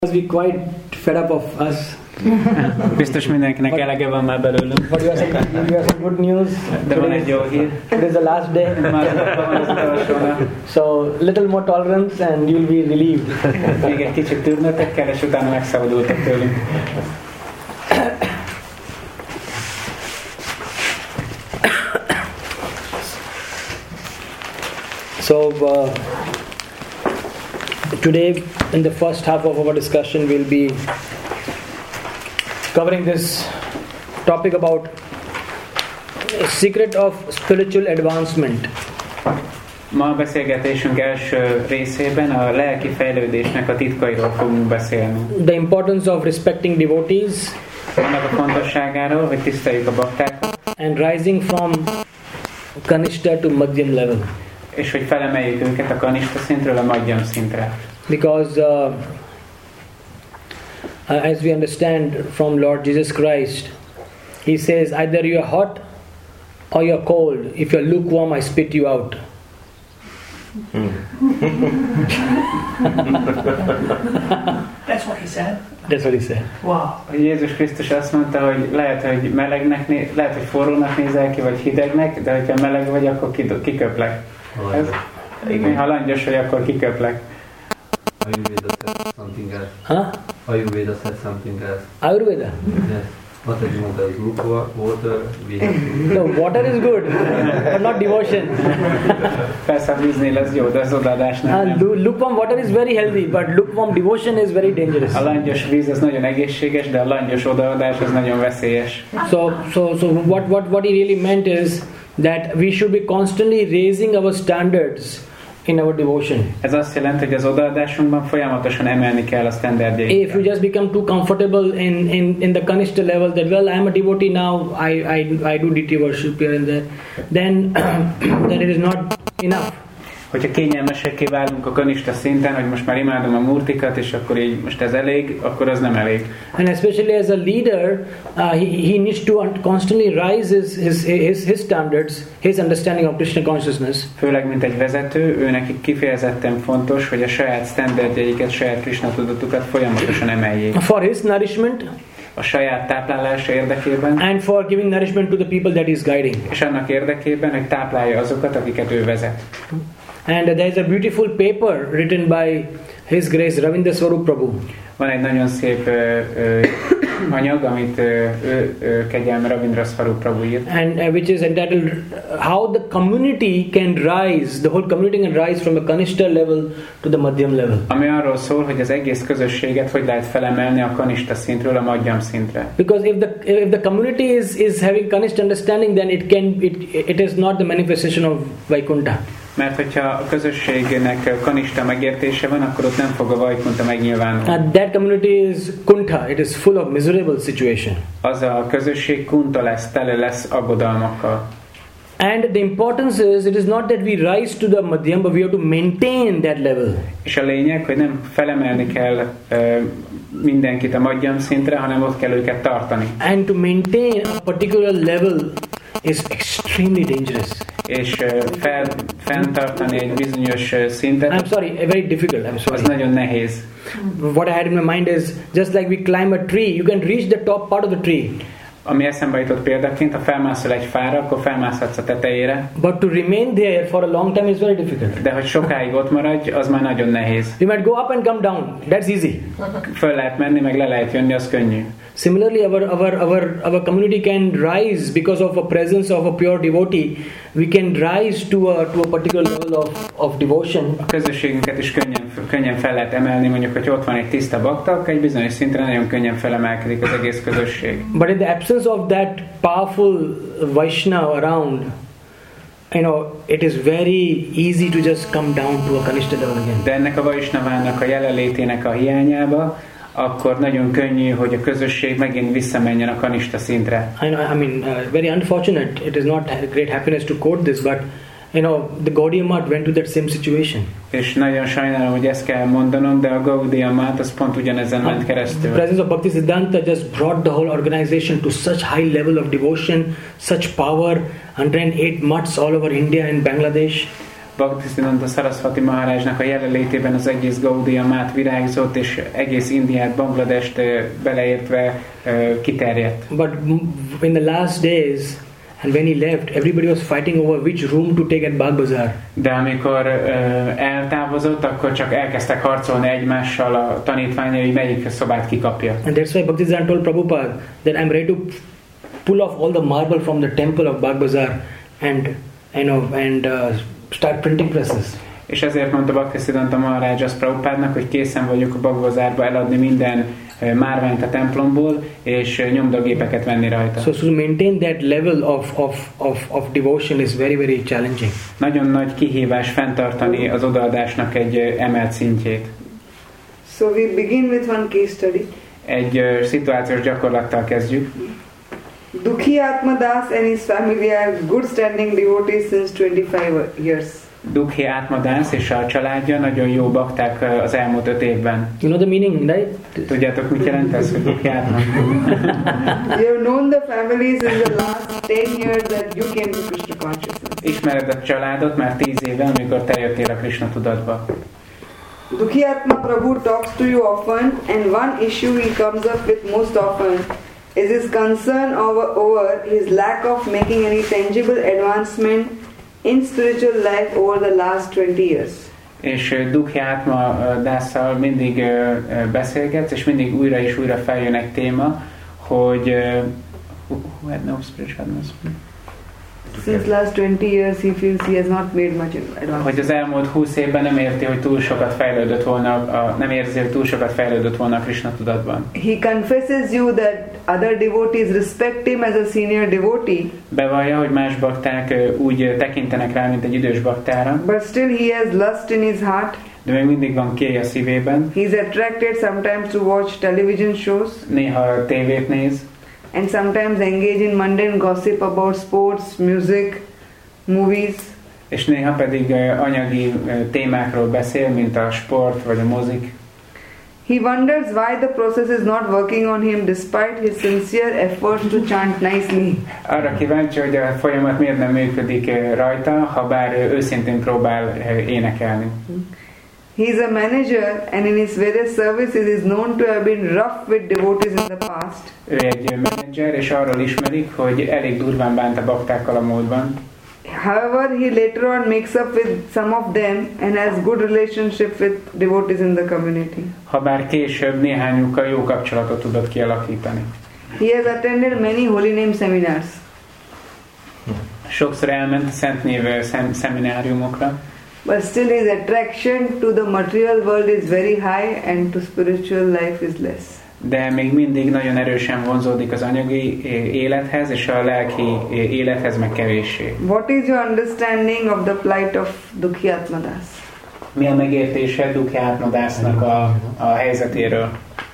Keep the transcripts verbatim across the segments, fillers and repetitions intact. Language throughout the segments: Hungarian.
must be quite fed up of us. Biztos mindenkinek elege van már belőlünk. But you have some, you have some good news. De van egy jó hír. It is the last day. So little more tolerance and you'll be relieved. Még egy kicsit türnöttek kell, és utána megszabadultak tőlünk. So uh, today in the first half of our discussion we'll be covering this topic about a secret of spiritual advancement. Ma a beszélgetésünk első részében a lelki fejlődésnek a titkairól fogunk beszélni. The importance of respecting devotees, annak a fontosságáról, hogy tiszteljük a baktákat, and rising from Kanishta to Madhyam level. És hogy felemeljük őket a Kanishta szintről a Madhyam szintre. Because uh, as we understand from Lord Jesus Christ, He says either you are hot or you are cold. If you are lukewarm, I spit you out. That's what he said. That's what he said. Wow. Jézus Krisztus azt mondta, hogy lehet, hogy melegnek, né- lehet, hogy forrónak nézel ki, vagy hidegnek, de hogyha meleg vagy, akkor kiköplek. Ez, igen, ha langyos vagy, akkor kiköplek. Ayurveda said something else. Huh? Ayurveda said something else. Ayurveda? Yes. What is water? Water, we have to... No, water is good, but not devotion. Persze a víznél ez jó, de az odaadás nem. Uh, lu- lukewarm water is very healthy, but lukewarm devotion is very dangerous. A langyos víz az nagyon egészséges, de a langyos odaadás az nagyon veszélyes. So, so, so what, what, what he really meant is that we should be constantly raising our standards in our devotion. Ez azt jelenti, hogy az odaadásunkban folyamatosan emelni kell a standardjainkat. If you just become too comfortable in, in, in the Kanishta level that, well, I'm a devotee now, I, I, I do deity worship here and there, then, then it is not enough. Hogyha kényelmesekké válunk a Kanishta szinten, hogy most már imádom a murtikat, és akkor így most ez elég, akkor az nem elég. And especially as a leader, uh, he, he needs to constantly rise his, his, his, his standards, his understanding of Krishna consciousness. Főleg, mint egy vezető, ő nekik kifejezetten fontos, hogy a saját standardjaiket, saját Krishna tudatukat folyamatosan emeljék. For his nourishment, a saját táplálása érdekében, and for giving nourishment to the people that he is guiding. És annak érdekében, hogy táplálja azokat, akiket ő vezet. And there is a beautiful paper written by His Grace Ravindra Swarup Prabhu. Van egy nagyon szép ö, ö, anyag, amit ö, ő, ő, kegyelme Ravindra Swarup Prabhu írt. And uh, which is entitled How the Community Can Rise, the whole community can rise from the Kanishta level to the Madhyam level. Ami arról szól, hogy az egész közösséget hogy lehet felemelni a Kanishta szintről a Madhyam szintre. Because if the if the community is is having Kanishta understanding, then it can it it is not the manifestation of Vaikuntha. Mert hogyha a közösségnek Kanishta megértése van, akkor ott nem fog a Vaikunta megnyilvánulni. And that community is Kuntha, it is full of miserable situation. Az a közösség kunta lesz, tele lesz aggodalmakkal. And the importance is, it is not that we rise to the Madhyam, but we have to maintain that level. És a lényeg, hogy nem felemelni kell uh, mindenkit a Madhyam szintre, hanem ott kell őket tartani. And to maintain a particular level is extremely dangerous. És uh, fel, fenntartani egy bizonyos uh, szintet. I'm sorry, very difficult. I'm sorry. Az nagyon nehéz. What I had in my mind is, just like we climb a tree, you can reach the top part of the tree. Ami eszembe jutott példaként, ha felmászol egy fára, akkor felmászhatsz a tetejére. But to remain there for a long time is very difficult. De hogy sokáig ott maradj, az már nagyon nehéz. You might go up and come down. That's easy. Föl lehet menni, meg le lehet jönni, az könnyű. Similarly, our, our, our, our community can rise because of a presence of a pure devotee. We can rise to a, to a particular level of, of devotion. A közösségünket is könnyen, könnyen fel lehet emelni, mondjuk, hogy ott van egy tiszta bakta, akkor egy bizonyos szintre nagyon könnyen felemelkedik az egész közösség. But in the absence of that powerful Vaishnava around, you know, it is very easy to just come down to a Kanishta level again. De ennek a Vaisnavának a jelenlétének a hiányába, akkor nagyon könnyű, hogy a közösség megint visszamenjen a Kanishta szintre. I know, I mean, uh, very unfortunate. It is not a great happiness to quote this, but you know, the Gaudiya Math went to that same situation. És nagyon sajnálom, hogy ezt kell mondanom, de a Gaudiya Math az pont ugyanezen ment keresztül. The presence of Bhaktisiddhanta just brought the whole organization to such high level of devotion, such power, one hundred eight mutts all over India and Bangladesh. Bhaktisiddhanta Saraswati Maharajnak a jelenlétében az egész Gaudiya Mát virágzott, és egész Indiát, Bangladest beleértve kiterjedt. But in the last days, and when he left, everybody was fighting over which room to take at Bagh Bazaar. De amikor uh, eltávozott, akkor csak elkezdtek harcolni egymással a tanítványai, hogy melyik szobát kikapja. And that's why Bhaktisiddhanta told Prabhupada that I'm ready to pull off all the marble from the temple of Bagh Bazaar and you know and uh, start printing presses. És ezért mondta Bhaktisiddhanta Maharaj azt Prabhupádnak, hogy készen vagyok a Bagh Bazárba eladni minden márványt a templomból, és nyomdagépeket venni rajta. So to maintain that level of, of, of, of devotion is very, very challenging. Nagyon nagy kihívás fenntartani az odaadásnak egy emelt szintjét. So we begin with one case study. Egy uh, szituációs gyakorlattal kezdjük. Dukhi Atma Das and his family are good standing devotees since twenty-five years. Dukhi Atma Das és a családja nagyon jó bakták az elmúlt öt évben. You know the meaning, right? Tudjátok, mit jelent ez, hogy Dukhi Atma? You have known the families in the last ten years that you came to Krishna consciousness. Ismered a családot már tíz éve, amikor te jöttél a Krishna tudatba. Dukhi Atma Prabhu talks to you often, and one issue he comes up with most often is his concern over, over his lack of making any tangible advancement in spiritual life over the last twenty years. És Dukhi Atma Dásszal mindig beszélgetsz, és mindig újra és újra feljön egy téma, hogy who had no spiritual advancement? Since last twenty years he feels he has not made much advancement. Hogy az elmúlt húsz évben nem érti, hogy túl sokat fejlődött volna, a, nem érzi, hogy túl sokat fejlődött volna a Krishna tudatban. He confesses you that other devotees respect him as a senior devotee. Bevallja, hogy más bakták úgy tekintenek rá, mint egy idős baktára. But still he has lust in his heart. De még mindig van kéj a szívében. He is attracted sometimes to watch television shows. Néha tévét néz. And sometimes engage in mundane gossip about sports, music, movies. És néha pedig anyagi témákról beszél, mint a sport vagy a mozik. He wonders why the process is not working on him despite his sincere efforts to chant nicely. Arra kíváncsi, hogy a folyamat miért nem működik rajta, ha bár őszintén próbál énekelni. He is a manager and in his various services is known to have been rough with devotees in the past. Ő egy menedzser, és arról ismerik, hogy elég durván bánt a baktákkal a múltban. However, he later on makes up with some of them and has good relationship with devotees in the community. Habár később néhányukkal jó kapcsolatot tudott kialakítani. He has attended many holy name seminars. Sokszor elment a szent név szemináriumokra. But still his attraction to the material world is very high and to spiritual life is less. De még mindig nagyon erősen vonzódik az anyagi élethez, és a lelki élethez meg kevéssé. What is your understanding of the plight of Dukhi Atma Das? Mi a megértése Dukhi Atma Dasnak a, a helyzetéről?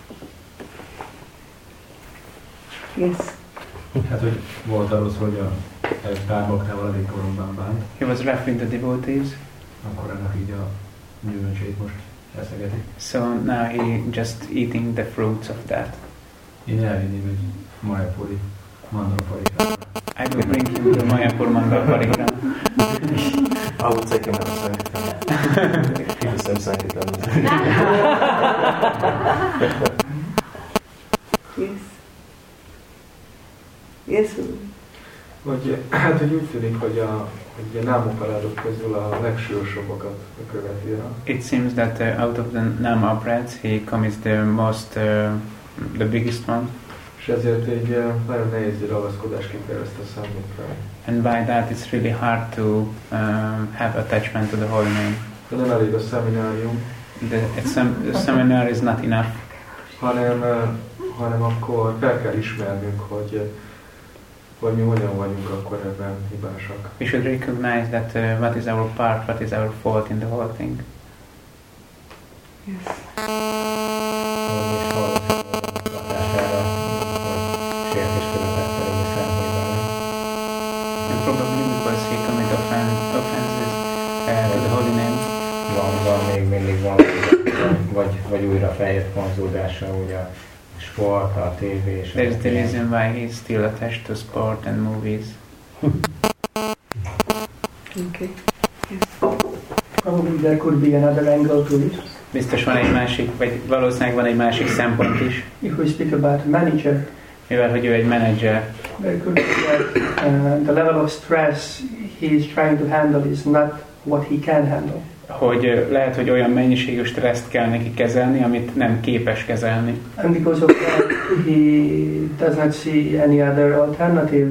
Yes. Hát, hogy volt arról szó, hogy a pár baktával elég koromban bánt. He was rough with the devotees. Akkor ennek így a gyümölcsét most eszegeti. So now he just eating the fruits of that. Én elvinném egy Mayapuri mandala parikrama. I will bring him to Mayapur mandala parikrama. I would take him out of Sankirtan. Keep the same Sankirtan. Yes. Yes. Hogy, hát, hogy úgy tűnik, hogy a, hogy a námoparádok közül a legsúlyosabbakat követi el. It seems that uh, out of the Nama operads he commits the most, uh, the biggest one. És ezért egy uh, nagyon nehéz ragaszkodás kifejezte számunkra. And by that it's really hard to um, have attachment to the holy name. De nem elég a szeminárium. The, sem- the seminar is not enough. Hanem, uh, hanem akkor fel kell ismernünk, hogy uh, hogy mi hogyan vagyunk akkor ebben hibásak. We should recognize that uh, what is our part, what is our fault in the whole thing. Yes. And probably because he commit offen- offenses uh, to the holy name. Van, van, még mindig van, vagy, vagy újra feljött vonzódása, ugye a sport, a tévé és There's the reason why he's still attached to sport and movies. Okay. Yes. probably there could be another angle to it. Biztos van egy másik, vagy valószínűleg van egy másik szempont is. If we speak about manager, Mivel, hogy ő egy menedzser, there could be that uh, the level of stress he is trying to handle is not what he can handle. hogy lehet, hogy olyan mennyiségű stresszt kell neki kezelni, amit nem képes kezelni. And because of that, he does not see any other alternative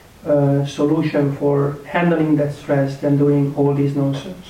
uh, solution for handling that stress than doing all these nonsense.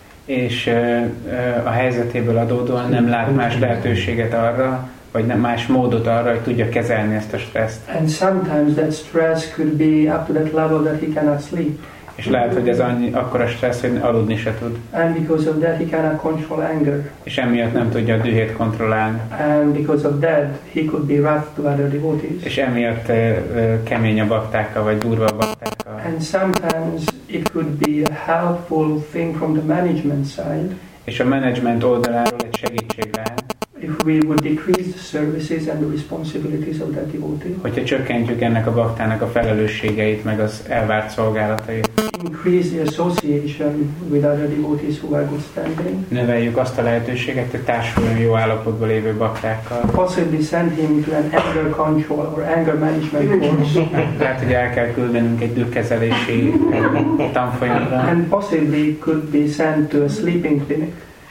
És uh, uh, a helyzetéből adódóan nem lát más lehetőséget arra, vagy nem más módot arra, hogy tudja kezelni ezt a stresszt. And sometimes that stress could be up to that level that he cannot sleep. És lehet, hogy ez annyi, akkora stressz, hogy aludni se tud. And because of that he cannot control anger. És emiatt nem tudja a dühét kontrollálni. And because of that he could be rough to other devotees. És emiatt uh, uh, kemény a baktákkal, vagy durva a baktákkal. And sometimes it could be a helpful thing from the management side. És a management oldaláról egy segítség lehet. If we would decrease the services and the responsibilities of that devotee. Hogyha csökkentjük ennek a baktának a felelősségeit, meg az elvárt szolgálatait. Increase the association with other devotees who are good standing. Növeljük azt a lehetőséget, hogy társuljon jó állapotban lévő baktákkal. Possibly send him to an anger control or anger management course. Tehát, hogy el kell küldenünk egy dühkezelési tanfolyamra. And possibly could be sent to a sleeping clinic.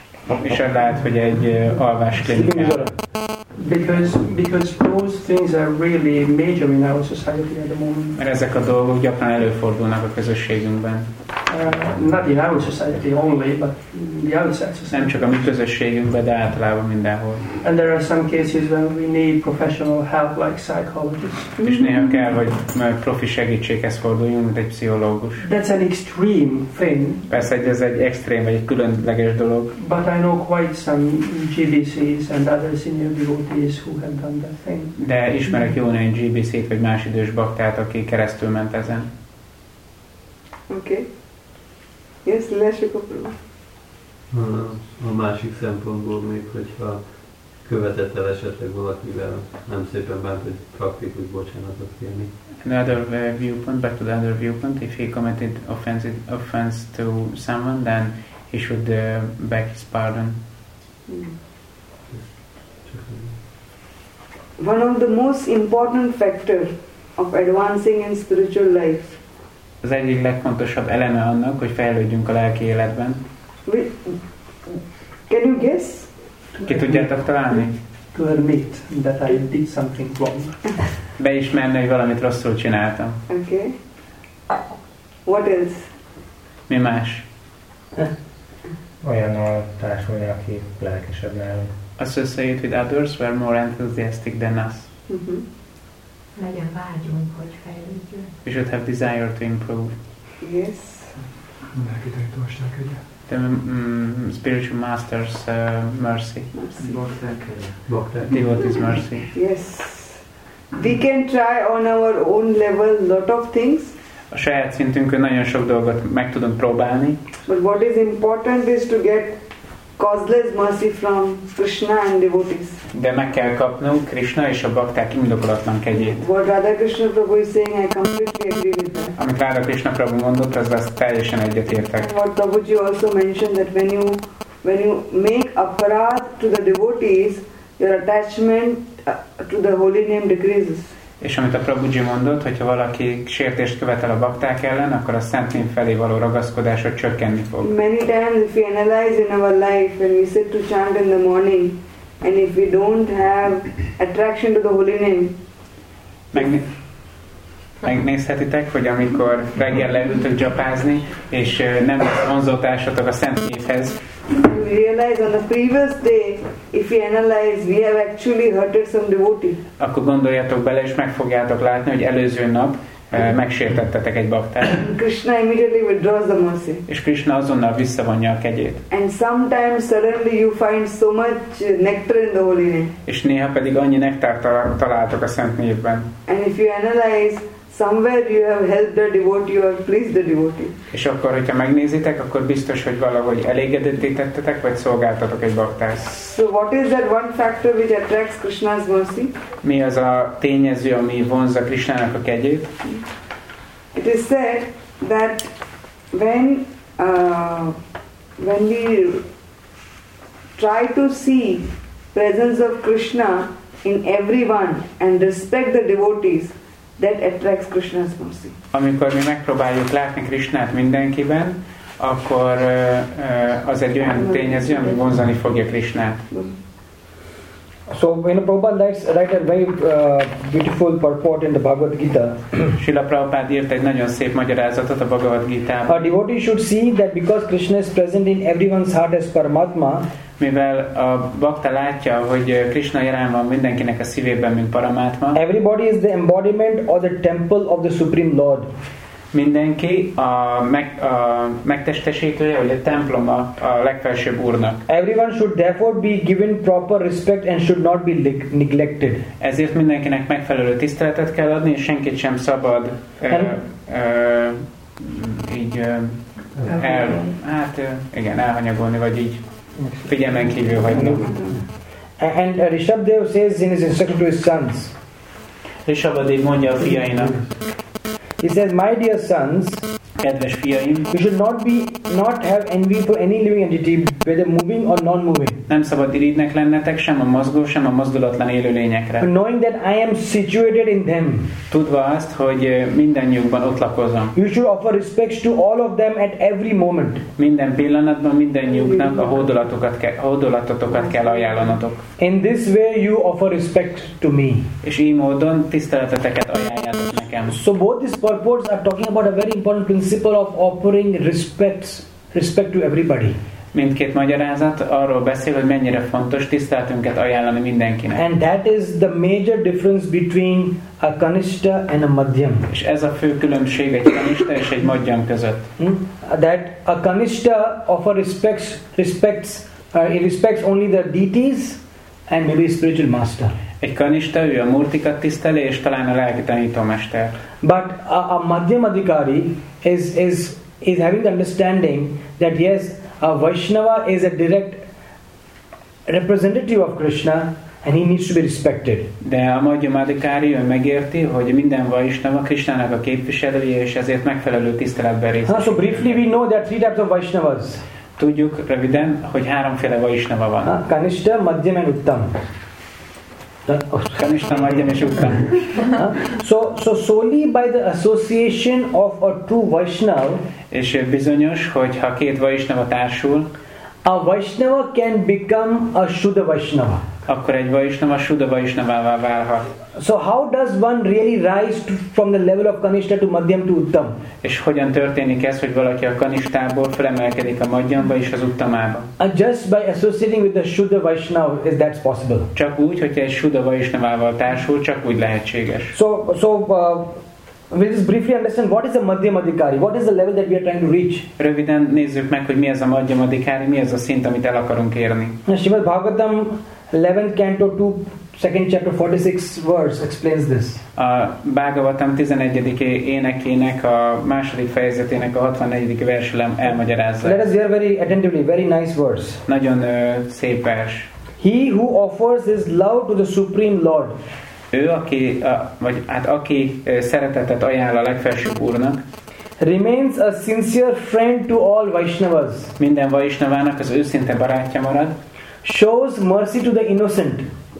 És ez lehet, hogy egy alvás klinikára. Because, because those things are really major in our society at the moment. Mert ezek a dolgok gyakran előfordulnak a közösségünkben. Uh, not in our society only, but in the outside society. Nem csak a mi közösségünkben, de általában mindenhol. And there are some cases when we need professional help, like psychologists. És néha kell, hogy profi segítséghez forduljunk, mint egy pszichológus. That's an extreme thing. Persze, ez egy extrém vagy egy különleges dolog. But I know quite some G B Cs and other senior devotees who have done that thing. De ismerek jó néhány G B C-t vagy más idős baktát, aki keresztül ment ezen. Okay. Yes, Leshikopru. A másik szempontból még, hogyha követett el esetleg valakivel nem szépen bánt, hogy praktikus bocsánatot kérni. Another uh, viewpoint, back to the other viewpoint, if he committed offense, offense to someone, then he should uh, beg his pardon. Mm. One of the most important factors of advancing in spiritual life. Az egyik legfontosabb eleme annak, hogy fejlődjünk a lelki életben. We, can you guess? Ki tudjátok találni? To admit that I did something wrong. Beismerni, hogy valamit rosszul csináltam. Okay. What else? Mi más? Olyannal társulni, aki lelkesebb nálunk. Associate with others who are more enthusiastic than us. Mm-hmm. Legyen vágyunk, hogy fejlődjünk. We should have desire to improve. Yes. The mm, spiritual master's uh, mercy. Devotee's mercy. Yes. We can try on our own level lot of things. A saját szintünkön nagyon sok dolgot meg tudunk próbálni. But what is important is to get causeless mercy from Krishna and devotees. De meg kell kapnunk Krishna és a bakták indokolatlan kegyét. What Radha Krishna Prabhu is saying, I completely agree with that. Amit Radha Krishna Prabhu mondott, az azt teljesen egyetértek. And what Prabhuji also mentioned, that when you when you make aparadh to the devotees, your attachment to the holy name decreases. És amit a Prabhuji mondott, hogyha valaki sértést követel a bakták ellen, akkor a szent név felé való ragaszkodásod csökkenni fog. Many times if we analyze in our life, when we sit to chant in the morning, and if we don't have attraction to the holy name, Megné- megnézhetitek, hogy amikor reggel leültök dzsapázni, és nem lesz vonzótársatok a szent névhez, we realize on the previous day, if we analyze, we have actually hurted some devotee. akkor gondoljatok bele, és meg fogjátok látni, hogy előző nap uh, megsértettetek egy baktát. Krishna immediately withdraws the mercy. És Krishna azonnal visszavonja a kegyét. And sometimes suddenly you find so much nectar in the holy name. És néha pedig annyi nektárt találtok a szent névben. And if you analyze, somewhere you have helped the devotee or pleased the devotee. És akkor, hogyha megnézitek, akkor biztos, hogy valahogy elégedetté tettetek, vagy szolgáltatok egy baktát. So what is that one factor which attracts Krishna's mercy? Mi az a tényező, ami vonzza Krishnának a kegyét? It is said that when uh, when we try to see presence of Krishna in everyone and respect the devotees, that attracts Krishna's mercy. Amikor mi megpróbáljuk látni Krishnát mindenkiben, akkor uh, az egy olyan tényező, ami vonzani fogja Krishnát. So, you know, Prabhupada writes, write a very uh, beautiful purport in the Bhagavad Gita. Srila Prabhupada írt egy nagyon szép magyarázatot a Bhagavad Gitában. A devotee should see that because Krishna is present in everyone's heart as Paramatma, mivel a bakta látja, hogy Krishna jelen van mindenkinek a szívében, mint Paramátma. Everybody is the embodiment or the temple of the Supreme Lord. Mindenki a, meg, a megtestesítője, vagy a templom a, a legfelsőbb Úrnak. Everyone should therefore be given proper respect and should not be neglected. Ezért mindenkinek megfelelő tiszteletet kell adni, és senkit sem szabad uh, uh, így uh, el, hát uh, igen, elhanyagolni, vagy így figyelmen kívül hagyni. And uh, Rishabdev says in his instruction to his sons. Rishabdev mondja a fiainak. He says, my dear sons, kedves fiaim, you should not be, not have envy for any living entity, whether moving or non-moving. Nem szabad irigynek lennetek sem a mozgó, sem a mozdulatlan élőlényekre. Knowing that I am situated in them. Tudva azt, hogy mindennyiukban ott lakozom. You should offer respects to all of them at every moment. Minden pillanatban mindennyiuknak a hódolatokat kell, hódolatotokat kell ajánlanotok. In this way you offer respect to me. És így módon tiszteleteteket ajánljátok nekem. So both these purports are talking about a very important principle of offering respects, respect to everybody. Mindkét magyarázat arról beszél, hogy mennyire fontos tiszteletünket ajánlani mindenkinek. And that is the major difference between a Kanishta and a Madhyam. És ez a fő különbség egy Kanishta és egy Madhyam között. Hmm? That a Kanishta offer respects, respects, uh, it respects only the deities and maybe spiritual master. Egy Kanishta, ő a murtikat tiszteli, és talán a lelki tanítómester. But a, a Madhyam Adhikari is, is, is having the understanding that yes, a Vaishnava is a direct representative of Krishna and he needs to be respected. De a Madhyam Adhikari ő megérti, hogy minden Vaishnava Krishnának a képviselője, és ezért megfelelő tiszteletben részesül. So briefly we know there are three types of Vaishnavas. Tudjuk röviden, hogy háromféle Vaishnava van. Kanishta, Madhyam and Uttam. Kanishta, Madhyam és Uttam. So, so solely by the association of a true Vaishnava, és bizonyos, hogy ha két Vaishnava társul, a Vaishnava can become a Shuddha Vaishnava. Akkor egy Vaishnava Shuddha Vaishnavává válhat. So how does one really rise to, from the level of Kanishta to Madhyam to Uttam? És hogyan történik ez, hogy valaki a Kanishtából felemelkedik a Madhyamba és az Uttamába? And just by associating with the Shuddha Vaishnava is that's possible. Csak úgy, hogyha egy Shuddha Vaishnavával társul, csak úgy lehetséges. So, so uh, we'll just briefly understand what is a Madhyam Adhikari, what is the level that we are trying to reach. Röviden nézzük meg, hogy mi ez a Madhyam Adhikari, mi ez a szint, amit el akarunk érni. Srimad Bhagavatam eleventh canto two second chapter forty-six verse explains this. A Bhagavatam tizenegyedik énekének a második fejezetének a hatvannegyedik versre elmagyarázza. Let us hear very attentively, very nice verse. Nagyon uh, szép vers. He who offers his love to the Supreme Lord. Ő, aki, a, vagy hát aki szeretetet ajánl a legfelsőbb Úrnak, remains a sincere friend to all Vaishnavas. Minden Vaishnavának az őszinte barátja marad. Shows mercy to the innocent.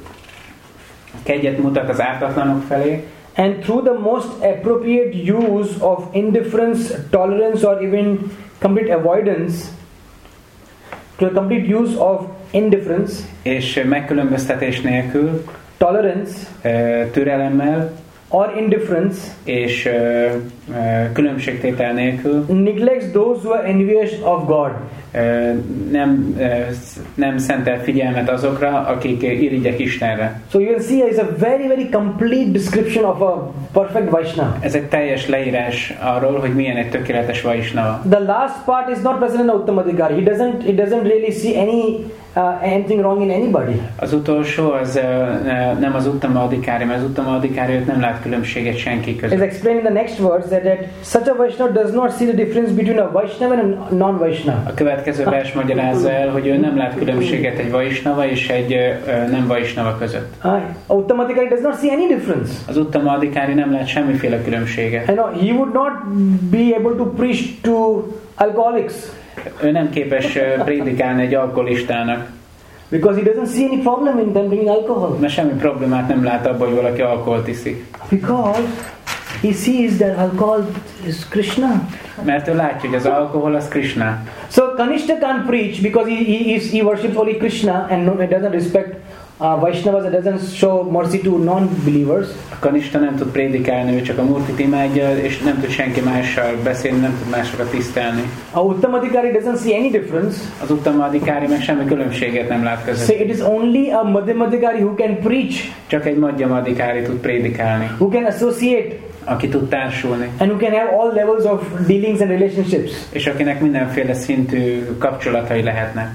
Kegyet mutat az ártatlanok felé. And through the most appropriate use of indifference, tolerance or even complete avoidance, to a complete use of indifference, és megkülönböztetés nélkül, tolerance, türelemmel, or indifference, és uh, uh, különbségtétel nélkül, neglects those who are envious of God. Uh, nem, uh, nem szentel figyelmet azokra, akik irigyek Istenre. So you can see it's a very very complete description of a perfect Vaishnava. Ez egy teljes leírás arról, hogy milyen egy tökéletes Vaishnava. The last part is not present in Uttama Adhikari. He doesn't he doesn't really see any uh, anything wrong in anybody. Az utolsó az uh, nem az Uttama Adhikari, mert az Uttama Adhikari nem lát különbséget senki között. It's explained in the next verse that, that such a Vaishnava does not see the difference between a Vaishnava and a non-Vaishnava. A következő vers magyarázza el, hogy ő nem lát különbséget egy Vaishnava és egy uh, nem Vaishnava között. Uh, Uttama Adhikari does not see any difference. Az Uttama Adhikari nem lát semmiféle különbséget. You know, he would not be able to preach to alcoholics. Ő nem képes prédikálni egy alkoholistának. Because he doesn't see any problem in them drinking alcohol. Mert semmi problémát nem lát abban, hogy valaki alkoholt iszik. Because he sees that alcohol is Krishna. Mert ő látja, hogy az alkohol az Krishna. So Kanishta can't preach because he, he, is, he worships only Krishna and no, he doesn't respect uh, Vaishnavas and doesn't show mercy to non-believers. A Kanishta nem tud prédikálni, ő csak a Murtit imádja, és nem tud senki mással beszélni, nem tud másokat tisztelni. A Uttamadhikari doesn't see any difference. Az Uttamadhikari meg semmi különbséget nem lát között. So it is only a Madhyamadhikari who can preach. Csak egy Madhyamadhikari tud prédikálni. Who can associate. Aki tud társulni. And who can have all levels of dealings and relationships. És akinek mindenféle szintű kapcsolatai lehetnek.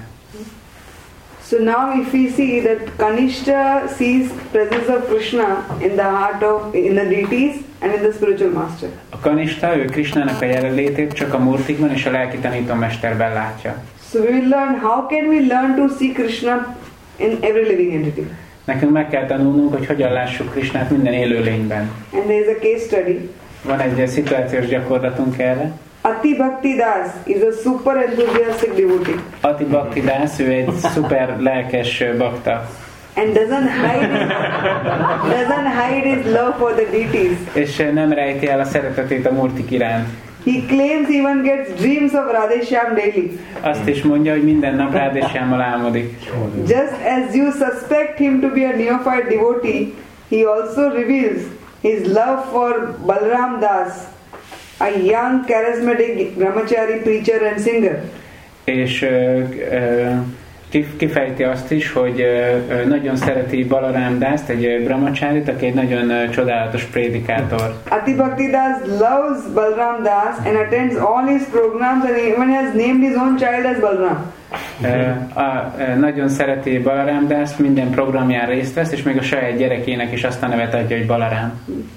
So now if we see that Kanishta sees presence of Krishna in the heart of, in the deities and in the spiritual master. A Kanishta, ő Krishnának a jelenlétét csak a Murtikban és a lelki tanítómesterben látja. So we will learn, how can we learn to see Krishna in every living entity? Nekünk meg kell tanulnunk, hogy hogyan lássuk Krishnát minden élőlényben. And there is a case study. Van egy szituációs gyakorlatunk erre. Ati Bhakti Das is a super enthusiastic devotee. Ati Bhakti Das, ő egy szuper lelkes bakta. And doesn't hide his, doesn't hide his love for the deities. És nem rejti el a szeretetét a Murtik iránt. He claims he even gets dreams of Radheshyam daily. Azt is mondja, hogy minden nap Radheshyammal álmodik. Just as you suspect him to be a neophyte devotee, he also reveals his love for Balram Das, a young charismatic brahmachari preacher and singer. És uh, uh, kifejti azt is, hogy uh, nagyon szereti Balaram Dast, egy brahmacharit, aki egy nagyon uh, csodálatos prédikátor. Ati Bhakti Das loves Balram Das and attends all his programs and even has named his own child as Balram. Uh, a, uh, nagyon szereti Balaram Dast, minden programján részt vesz, és még a saját gyerekének is azt a nevet adja, hogy Balaram.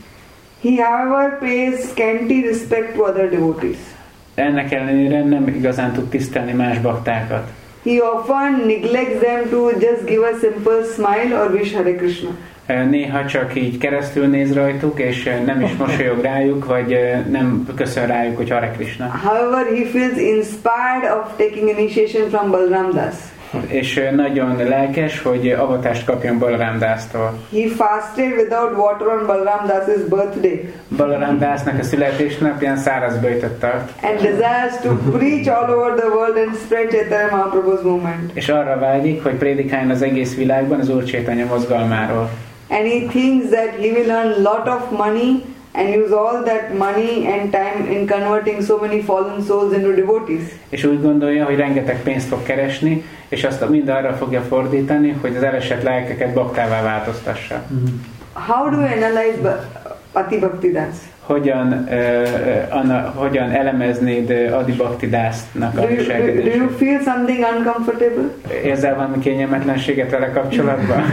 He however pays scanty respect to other devotees. Ennek ellenére nem igazán tud tisztelni más baktákat. He often neglects them to just give a simple smile or wish Hare Krishna. Néha csak így keresztül néz rajtuk, és nem is mosolyog rájuk, vagy nem köszön rájuk, hogy Hare Krishna. However, he feels inspired of taking initiation from Balram Das. És nagyon lelkes, hogy avatást kapjon Balaram Dastól. He fasted without water on Balram Das's birthday. Balaram Dasnak a születésnapján száraz böjtöt tart. And desires to preach all over the world and spread Chaitanya Mahaprabhu's movement. És arra vágyik, hogy prédikáljon az egész világban az Úr Chaitanya mozgalmáról. And he thinks that he will earn lot of money and use all that money and time in converting so many fallen souls into devotees. És úgy gondolja, hogy rengeteg pénzt fog keresni, és azt mind arra fogja fordítani, hogy az elesett lelkeket baktává változtassa. How do we analyze Ati Bhakti Das? Hogyan, uh, anna, hogyan elemeznéd Adi Bhakti Dasnak a viselkedését? Do you feel something uncomfortable? Érzel valami kényelmetlenséget vele kapcsolatban?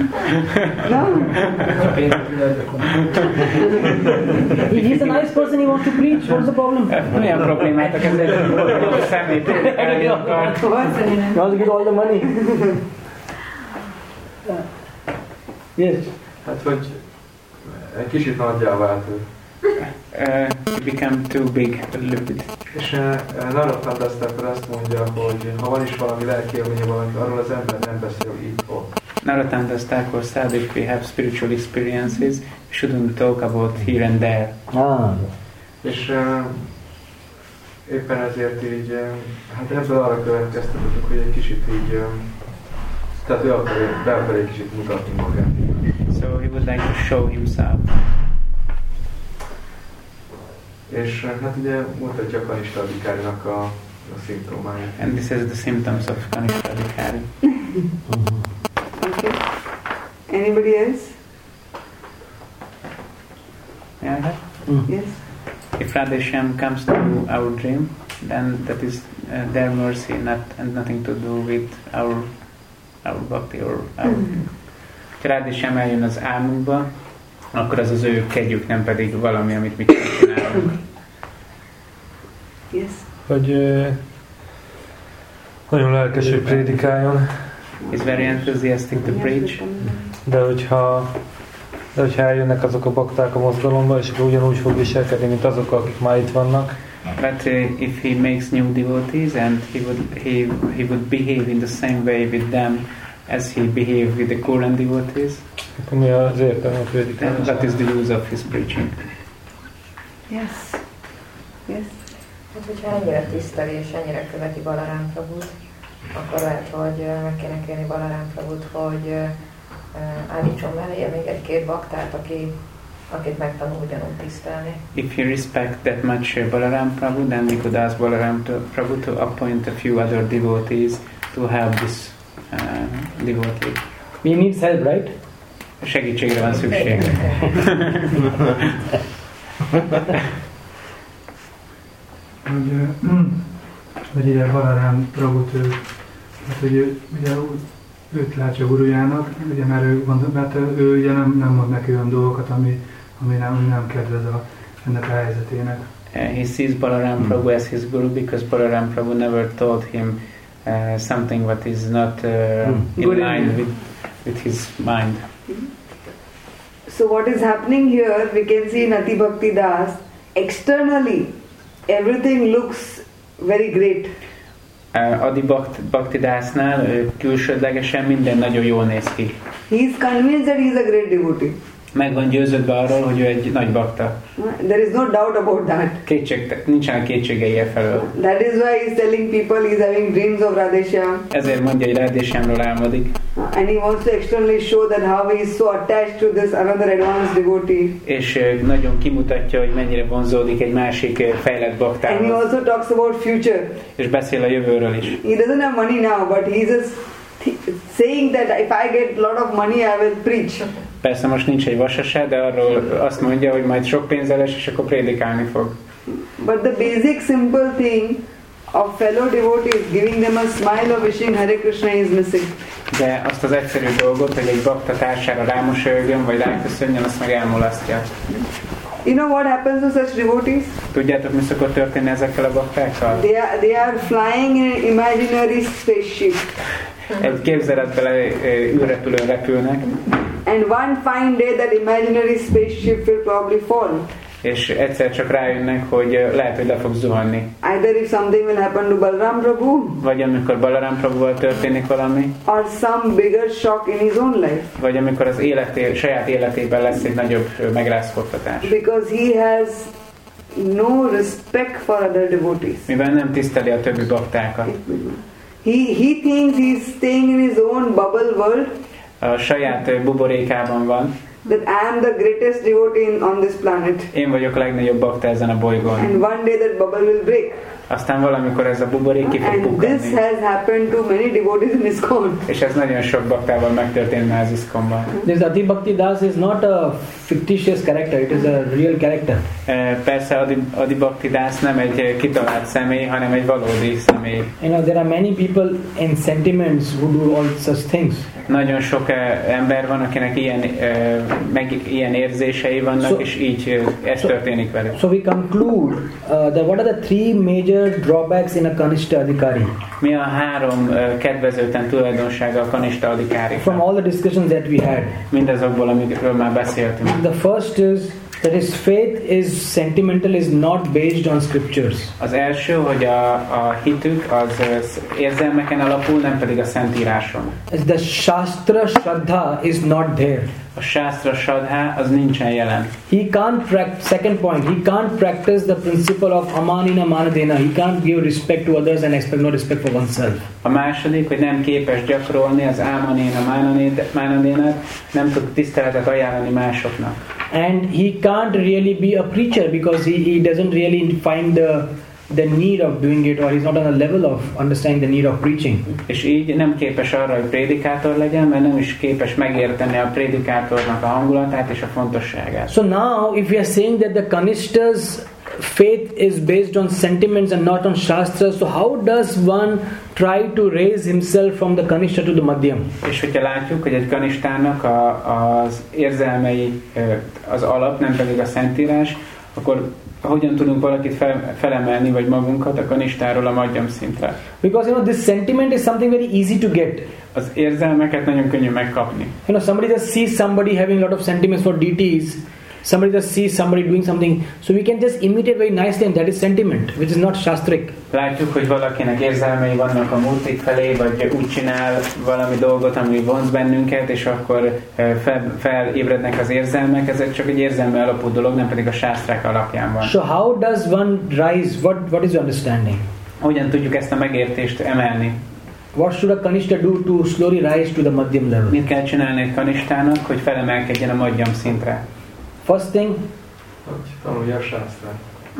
No. He's a nice person, he wants to preach. What's the problem? Milyen problémátok ezzel? Jó személy prédikálni akar. He wants to get all the money. Yes. Hát, hogy egy kicsit nagyjá vált ő. Uh, he became too big, a little bit. És uh, Narottam Das akkor azt mondja, hogy ha van is valami lelki élménye valami, arról az ember nem beszél itt ott. Narottam Das Thakur said if we have spiritual experiences, we shouldn't talk about here and there. Ah. És uh, éppen ezért így, uh, hát ebből arra következtetünk, hogy egy kicsit így, uh, tehát ő akar, be akar egy kicsit mutatni magát. So he would like to show himself. És hát ugye mutatja a Kanishta Adhikárinak a, a szimptomáit. And this is the symptoms of Kanishta Adhikari. Okay. Anybody else? Yeah. Mm. Yes. If Radheshyam comes to our dream, then that is uh, their mercy, not and nothing to do with our our bhakti or our. Mm. Ha Radheshyam eljön az álmunkba, akkor az az ő kegyük, nem pedig valami, amit mi csinálunk. Yes. Hogy uh, nagyon lelkes, hogy prédikáljon. He's very enthusiastic to preach. De hogyha, de hogyha eljönnek azok a bakták a mozgalomba, és akkor ugyanúgy fog viselkedni, mint azok, akik már itt vannak. But uh, if he makes new devotees and he would he he would behave in the same way with them as he behaved with the current devotees, akkor mi az értelme a then prédikálásnak? that is the use of his preaching. Yes. Yes. Hát, hogyha ennyire tiszteli és ennyire követi Balarám Prabhut, akkor lehet, hogy ö, meg kéne kérni Balarám Prabhut, hogy ö, ö, állítson mellé még egy-két baktát, aki, akit megtanul ugyanúgy tisztelni. If you respect that much uh, Balaram Prabhu, then we could ask Balaram to, Prabhu to appoint a few other devotees to help this uh, devotee. He needs help, right? Segítségre van szüksége. hogy, hogy ugye Balarám Prabhut, ő, hát, hogy ő, ugye őt látja gurujának, ugye, mert ő, mert ő ugye nem, nem mond neki olyan dolgokat, ami, ami nem, nem kedvez a, ennek a helyzetének. Uh, he sees Balaram Prabhu as his guru because Balaram Prabhu never told him uh, something that is not uh, in Good line idea. with, with his mind. So what is happening here, we can see in Ati Bhakti Das, externally everything looks very great. Uh, Adi Bhakt, Bhaktidásnál uh, külsődlegesen minden nagyon jól néz ki. He is convinced that he is a great devotee. Meg van győződve arról, hogy ő egy nagy bakta. There is no doubt about that. Kétség, nincsenek kétségei e felől. That is why he is telling people he is having dreams of Radheshyam. Ezért mondja, hogy Radheshyamról álmodik. And he wants to externally show that how he is so attached to this another advanced devotee. És uh, nagyon kimutatja, hogy mennyire vonzódik egy másik uh, fejlett And he baktához. also talks about future. És beszél a jövőről is. He doesn't have money now, but he is just saying that if I get a lot of money, I will preach. Persze most nincs egy vasa se, de arról azt mondja, hogy majd sok pénzzel lesz, és akkor prédikálni fog. But the basic simple thing of fellow devotees giving them a smile or wishing Hare Krishna is missing. De azt az egyszerű dolgot, hogy egy bakta társára rámosoljon, vagy ráköszönjön, azt meg elmulasztja. You know what happens to such devotees? Tudjátok, mi szokott történni ezekkel a baktákkal? They are, they are flying in an imaginary spaceship. Egy képzeletbeli űrrepülőn repülnek, And one fine day that imaginary spaceship will probably fall. és egyszer csak rájönnek, hogy lehet, hogy le fog zuhanni. Either if something will happen to Balram Prabhu, Vagy amikor Balaram Prabhuval történik valami, or some bigger shock in his own life. vagy amikor az életé, saját életében lesz egy nagyobb megrázkodtatás. Because he has no respect for other devotees. Mivel nem tiszteli a többi baktákat. He, he thinks he is staying in his own bubble world. A saját buborékában van. That I am the greatest devotee on this planet. Én vagyok a legnagyobb bakta ezen a bolygón. And one day that bubble will break. Aztán valamikor ez a buborék ki fog And pukkadni. this has happened to many devotees in ISKCON. És ez nagyon sok baktával megtörtént már az ISKCON-ban. This Adi Bhakti Das is not a fictitious character, it is a real character. Persze Adi, Adi Bhakti Das nem egy kitalált személy, hanem egy valódi személy. You know, there are many people in sentiments who do all such things. Nagyon sok ember van, akinek ilyen, meg ilyen érzései vannak, So- és így ez so- történik velük. So we conclude uh, that what are the three major drawbacks in a Kanishta Adhikari? Mi a három uh, kedvezőtlen tulajdonsága a Kanishta Adhikari? From all the discussions that we had. Mindazokból, amikről már beszéltünk. The first is that his faith is sentimental, is not based on scriptures. Az első, hogy a, a hitük az uh, érzelmeken alapul, nem pedig a Szentíráson. The Shastra Shraddha is not there. A Shastra Shraddha az nincsen jelen. He can't practice, second point, he can't practice the principle of amanina manadena. He can't give respect to others and expect no respect for oneself. A második, hogy nem képes gyakorolni az ámanéna mánadénát, nem tud tiszteletet ajánlani másoknak. And he can't really be a preacher because he, he doesn't really find the the need of doing it, or he's not on a level of understanding the need of preaching. És így nem képes arra, hogy prédikátor legyen, mert nem is képes megérteni a prédikátornak a hangulatát és a fontosságát. So now, if we are saying that the Kanishta's faith is based on sentiments and not on Shastras, so how does one try to raise himself from the Kanishta to the Madhyam? És hogyha látjuk, hogy egy kanistának a, az érzelmei az alap, nem pedig a Szentírás, akkor hogyan tudunk valakit fel, felemelni, vagy magunkat a kanistáról a madhyam szintre? Because you know, this sentiment is something very easy to get. Az érzelmeket nagyon könnyű megkapni. You know, somebody just sees somebody having a lot of sentiments for deities, somebody just sees somebody doing something, so we can just imitate very nicely, and that is sentiment, which is not shastric. Látjuk, hogy valakinek érzelmei vannak a múltik felé, vagy úgy csinál valami dolgot, ami vonz bennünket, és akkor fel, felébrednek az érzelmek. Ez csak egy érzelmi alapú dolog, nem pedig a sásztrák alapján van. So how does one rise? What what is your understanding? Hogyan tudjuk ezt a megértést emelni? What should a kanishta do to slowly rise to the madhyam level? Mit kell csinálni egy kanistának, hogy felemelkedjen a madhyam szintre? First thing, hogy tanulja a sásztrát.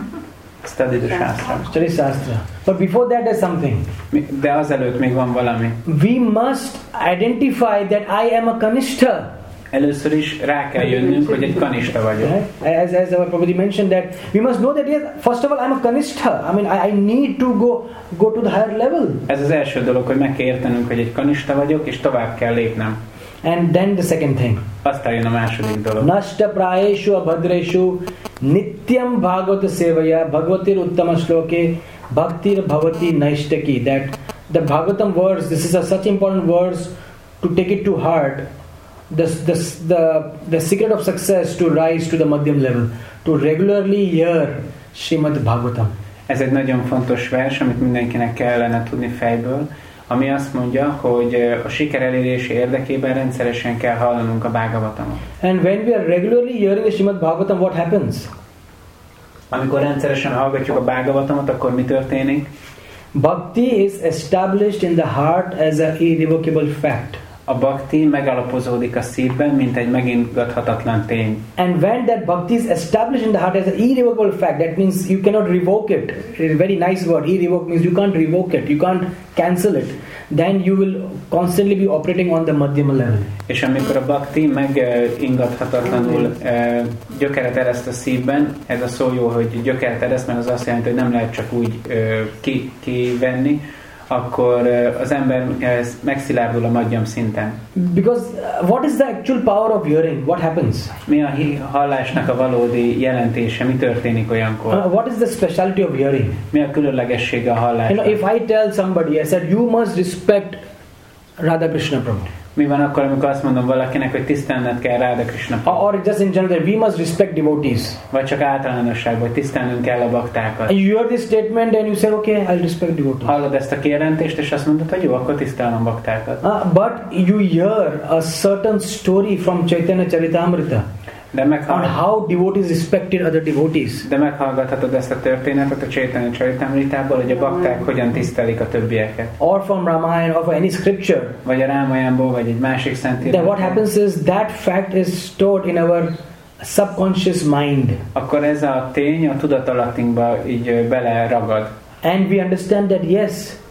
Study the Shastra. Study Shastra. But before that there's something. De azelőtt még van valami. We must identify that I am a kanishta. Először is rá kell jönnünk, hogy egy kanista vagyok. As, as our Prabhuji mentioned that we must know that yes, first of all I'm a kanishta. I mean I, I need to go go to the higher level. Ez az első dolog, hogy meg kell értenünk, hogy egy kanista vagyok, és tovább kell lépnem. And then the second thing. Aztán jön a második dolog. Nashta prayeshu abhadreshu nityam bhagavata sevaya bhagavatir uttama shloke bhaktir bhavati naishtaki. That the Bhagavatam verse, this is a such important verse to take it to heart. The, the, the, the secret of success to rise to the madhyam level, to regularly hear Srimad Bhagavatam. Ez egy nagyon fontos vers, amit mindenkinek kellene tudni fejből, ami azt mondja, hogy a siker elérése érdekében rendszeresen kell hallanunk a Bhagavatamot. And when we are regularly hearing the Srimad Bhagavatam, what happens? Amikor rendszeresen hallgatjuk a Bhagavatamot, akkor mi történik? Bhakti is established in the heart as an irrevocable fact. A bhakti megalapozódik a szívben, mint egy megingathatatlan tény. And when that bhakti is established in the heart as an irrevocable fact, that means you cannot revoke it. It's a very nice word. Irrevoke means you can't revoke it. You can't cancel it. Then you will constantly be operating on the madhyama level. És amikor a bhakti megingathatatlanul uh, gyökeret ereszt a szívben, ez a szó jó, hogy gyökeret ereszt, mert az azt jelenti, hogy nem lehet csak úgy uh, ki, kivenni, akkor az ember megszilárdul a madhyam szinten. Because uh, what is the actual power of hearing? What happens? Mi a hallásnak a valódi jelentése? Mi történik olyankor? Uh, what is the specialty of hearing? Mi a különlegessége a hallásnak? You know, if I tell somebody, I said, you must respect Radha Krishna Prabhu. Mi van akkor, amikor azt mondom valakinek, hogy tisztelned kell Radha Krishna Prabhu? Or just in general, we must respect devotees. Vagy csak általánosságban, hogy tisztelnünk kell a baktákat. And you heard this statement and you said, okay, I'll respect devotees. Hallod ezt a kijelentést, és azt mondod, hogy jó, akkor tisztelem a baktákat. Uh, but you hear a certain story from Chaitanya Charitamrita. De meghallgat... on how devotees respected other devotees. De meghallgathatod ezt a történetet a Chaitanya Charitamritából, hogy a bakták hogyan tisztelik a többieket. Or from Ramayana, or from any scripture. Vagy a Rámayanból, vagy egy másik szentírásból. Then what happens is that fact is stored in our subconscious mind. Akkor ez a tény a tudatalattinkba így beleragad. And we understand that yes,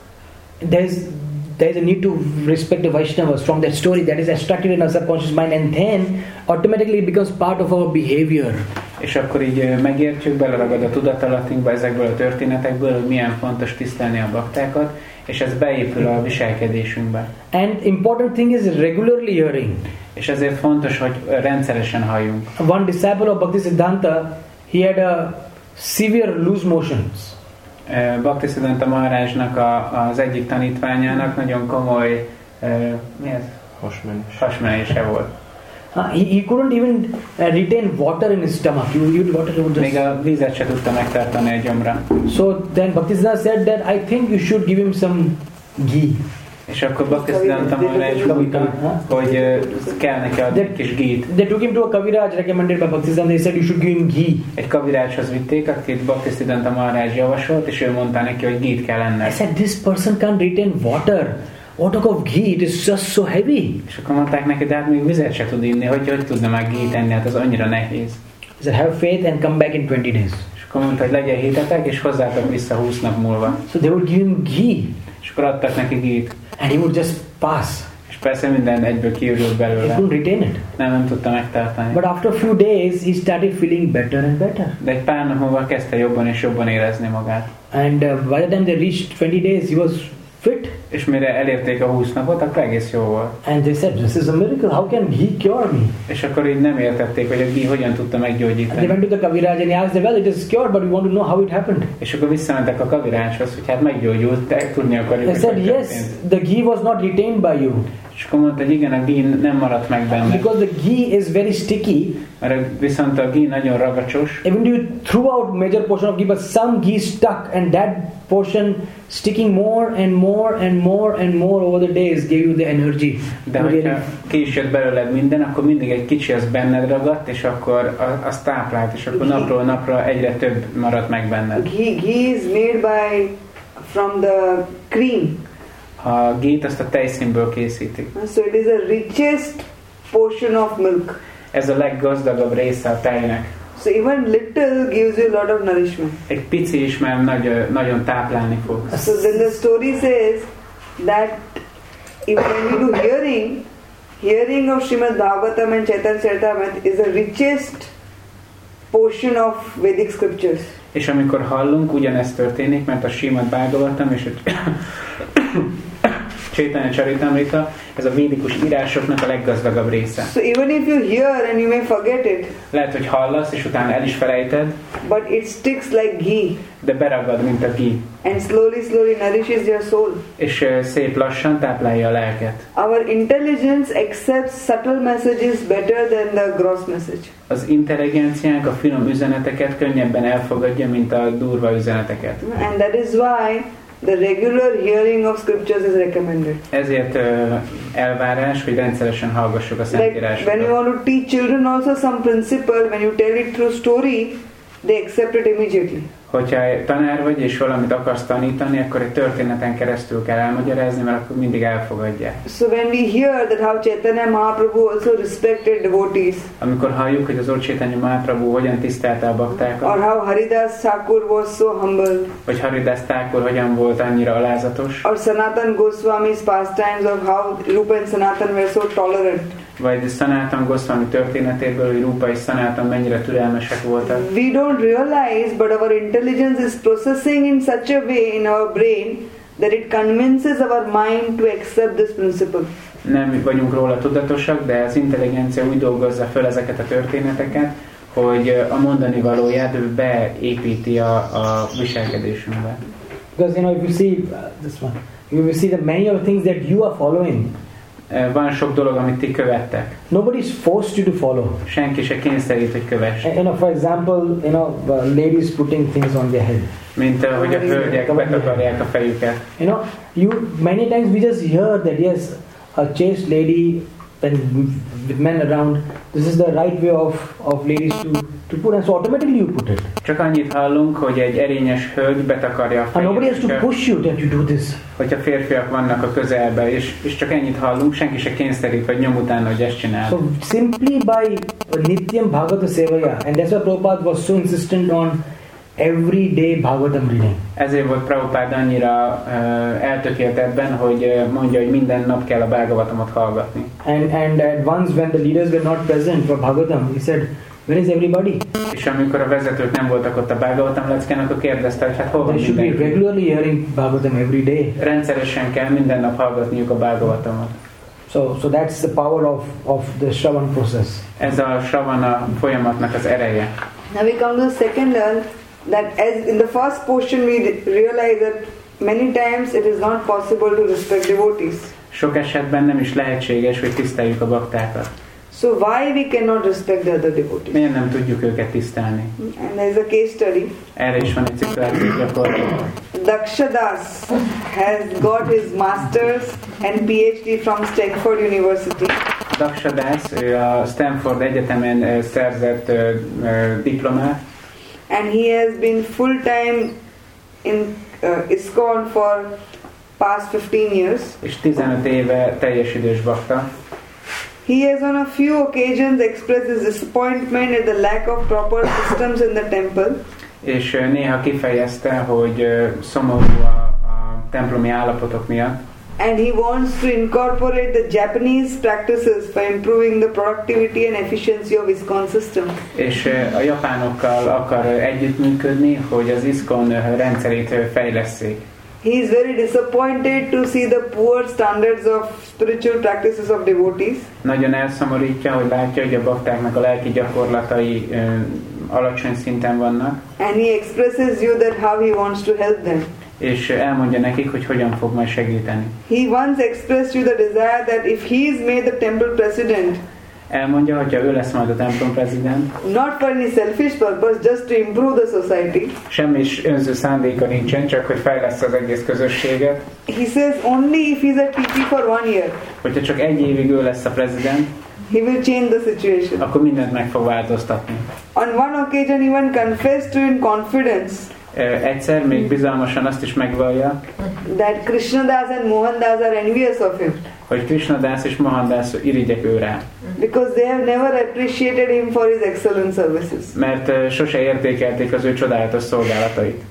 there's there is a need to respect the Vaishnavas from that story that is extracted in our subconscious mind, and then automatically it becomes part of our behavior. És akkor így megértjük, beleragad a tudatalattinkba ezekből a történetekből, hogy milyen fontos tisztelni a baktákat, és ez beépül a viselkedésünkbe. And important thing is regularly hearing. És ezért fontos, hogy rendszeresen halljunk. One disciple of Bhaktisiddhanta, he had a severe loose motions. Bhaktisiddhanta Maharajnak a, az egyik tanítványának nagyon komoly uh, mi ez? Hasmenés. Hasmenése volt. Uh, he, he couldn't even uh, retain water in his stomach. You, you, water would just... Még a vízet se tudta megtartani a gyomra. So then Bhaktisiddhanta said that I think you should give him some ghee. És akkor Bhaktisiddhanta Maharaj mondta, hogy uh, kell neki adni egy kis gít. They took him to a Kaviraj recommended by Bhaktisiddhanta. They said you should give him ghee. Egy Kavirajhoz vitték, akit Bhaktisiddhanta Maharaj javasolt, és ő mondta neki, hogy gít kell ennek. I said this person can't retain water. What talk of ghee? It is just so heavy. És akkor mondták neki, de hát még vizet se tud inni, hogy hogy tudna már gít enni, hát az annyira nehéz. He said have faith and come back in twenty days. És akkor mondta, hogy legyen hitetek, és hozzátok vissza húsz nap múlva. So they would give him ghee. És akkor adtak neki gít. And he would just pass. És persze minden egyből kiürült belőle. He couldn't retain it. Nem, nem tudta megtartani. But after a few days, he started feeling better and better. De egy pár nap múlva kezdte jobban és jobban érezni magát. And uh, by the time they reached twenty days, he was fit. És mire elérték a húsz napot, akkor egész jó volt. And they said, this is a miracle, how can ghee cure me? És akkor így nem értették, hogy a ghee hogyan tudta meggyógyítani. And they went to the Kaviraj and he asked them, well, it is cured, but we want to know how it happened. És akkor visszamentek a Kavirajhoz, hogy hát meggyógyult, de tudni akarjuk, they said, yes, the ghee was not retained by you. És akkor mondta, hogy igen, a ghee nem maradt meg benne. Because the ghee is very sticky. Mert viszont a ghee nagyon ragacsos. Even you threw out major portion of ghee, but some ghee stuck, and that portion sticking more and more and more and more over the days gave you the energy. De hogyha ki is jött belőled minden, akkor mindig egy kicsi az benned ragadt, és akkor az táplált, és akkor napról napra egyre több maradt meg benned. Ghee, ghee is made by from the cream. A ghee-t azt a tejszínből készítik. So it is the richest portion of milk. Ez a leggazdagabb része a tejnek. So even little gives you a lot of nourishment. Egy pici is már nagy, nagyon táplálni fog. So then the story says that if when you do hearing, hearing of Srimad Bhagavatam and Chaitanya Charitamrita is the richest portion of Vedic scriptures. És amikor hallunk, ugyanezt történik, mert a Srimad Bhagavatam és a Chaitanya Charitamrita, ez a védikus írásoknak a leggazdagabb része. So even if you hear and you may forget it, lehet, hogy hallasz, és utána el is felejted, but it sticks like ghee. De beragad, mint a ghee. And slowly, slowly nourishes your soul. És uh, szép lassan táplálja a lelket. Our intelligence accepts subtle messages better than the gross message. Az intelligenciánk a finom üzeneteket könnyebben elfogadja, mint a durva üzeneteket. And that is why the regular hearing of scriptures is recommended. Ezért uh, elvárás, hogy rendszeresen hallgassuk a Szentírásokat. Like when you want to teach children also some principle, when you tell it through story, they accept it immediately. Hogyha tanár vagy és valamit akarsz tanítani, akkor egy történeten keresztül kell elmagyarázni, mert akkor mindig elfogadják. So when we hear that how Chaitanya Mahaprabhu also respected devotees, amikor halljuk, hogy az Úr Chaitanya Mahaprabhu hogyan tisztelte a baktákat, or how Haridas Thakur was so humble, vagy Haridas Thakur hogyan volt annyira alázatos, or Sanatan Goswami's pastimes of how Rupa and Sanatan were so tolerant, vagy Sanatan Goswami történetéből, hogy Rupa és Sanatan mennyire türelmesek voltak. We don't realize, but our intelligence is processing in such a way in our brain that it convinces our mind to accept this principle. Nem vagyunk róla tudatosak, de az intelligencia úgy dolgozza föl ezeket a történeteket, hogy a mondani valóját ő beépíti a, a viselkedésünkbe. Because you know, if you see uh, this one, you will see that many of the things that you are following. Van sok dolog, amit ti követtek. Nobody is forced you to follow. Senki se kényszerít, hogy kövess. You know, for example, you know, uh, ladies putting things on their head. Mint uh, hogy a hölgyek betakarják a fejüket. You know, you many times we just hear that yes, a chaste lady and with men around, this is the right way of of ladies to to put, and so automatically you put it. Csak annyit hallunk, hogy egy erényes hölgy betakarja a fejét. And nobody has to push you that you do this. Hogyha férfiak vannak a közelben, és, és csak ennyit hallunk, senki se kényszerít, vagy nyom utána, hogy ezt csinál. So simply by Nityam Bhagavata Sevaya, and that's why Prabhupada was so insistent on everyday Bhagavatam reading. Ezért volt Prabhupada annyira uh, eltökélt ebben, hogy uh, mondja, hogy minden nap kell a Bhagavatamot hallgatni. And and at once when the leaders were not present for Bhagavatam, he said, where is everybody? És amikor a vezetők nem voltak ott a Bhagavatam leckén, akkor kérdezte, hogy hát hol van mindenki? They should be regularly hearing Bhagavatam every day. Rendszeresen kell minden nap hallgatniuk a Bhagavatamot. So, so that's the power of, of the Shravan process. Ez a Shravana folyamatnak az ereje. Now we come to the second level, that as in the first portion we realize that many times it is not possible to respect devotees. Sok esetben nem is lehetséges, hogy tiszteljük a baktákat. So why we cannot respect the other devotees? Miért nem tudjuk őket tisztelni? And there is a case study. Erre is van egy szituáció gyakorlat. Dakshadas has got his masters and PhD from Stanford University. Dakshadas, ő a Stanford Egyetemen szerzett uh, uh, diplomát. And he has been full time in uh, ISKCON for past fifteen years. És tizenöt éve teljes idős bakta. He has on a few occasions expressed his disappointment at the lack of proper systems in the temple. És néha kifejezte, hogy szomorú a, a templomi állapotok miatt. And he wants to incorporate the Japanese practices for improving the productivity and efficiency of ISKCON system. És a japánokkal akar együttműködni, hogy az ISKCON rendszerét fejlesszék. He is very disappointed to see the poor standards of spiritual practices of devotees. Nagyon elszomorítja, hogy látja, hogy a baktáknak a lelki gyakorlatai ö, alacsony szinten vannak. And he expresses you that how he wants to help them. És elmondja nekik, hogy hogyan fog majd segíteni. He once expressed you the desire that if he is made the temple president, elmondja, hogyha ő lesz majd a templom prezident, not for any selfish purpose, just to improve the society. Semmi is önző szándéka nincsen, csak hogy fejleszt az egész közösséget. He says only if he's a T P for one year. Hogyha csak egy évig ő lesz a prezident, he will change the situation. Akkor mindent meg fog változtatni. On one occasion, he even confessed to in confidence. Uh, egyszer még bizalmasan azt is megvallja, that Krishnadas and Mohandas are envious of him. Hogy Krishnadas és Mohandas irigyek ő rá. Because they have never appreciated him for his excellent services. Mert uh, sose értékelték az ő csodálatos szolgálatait.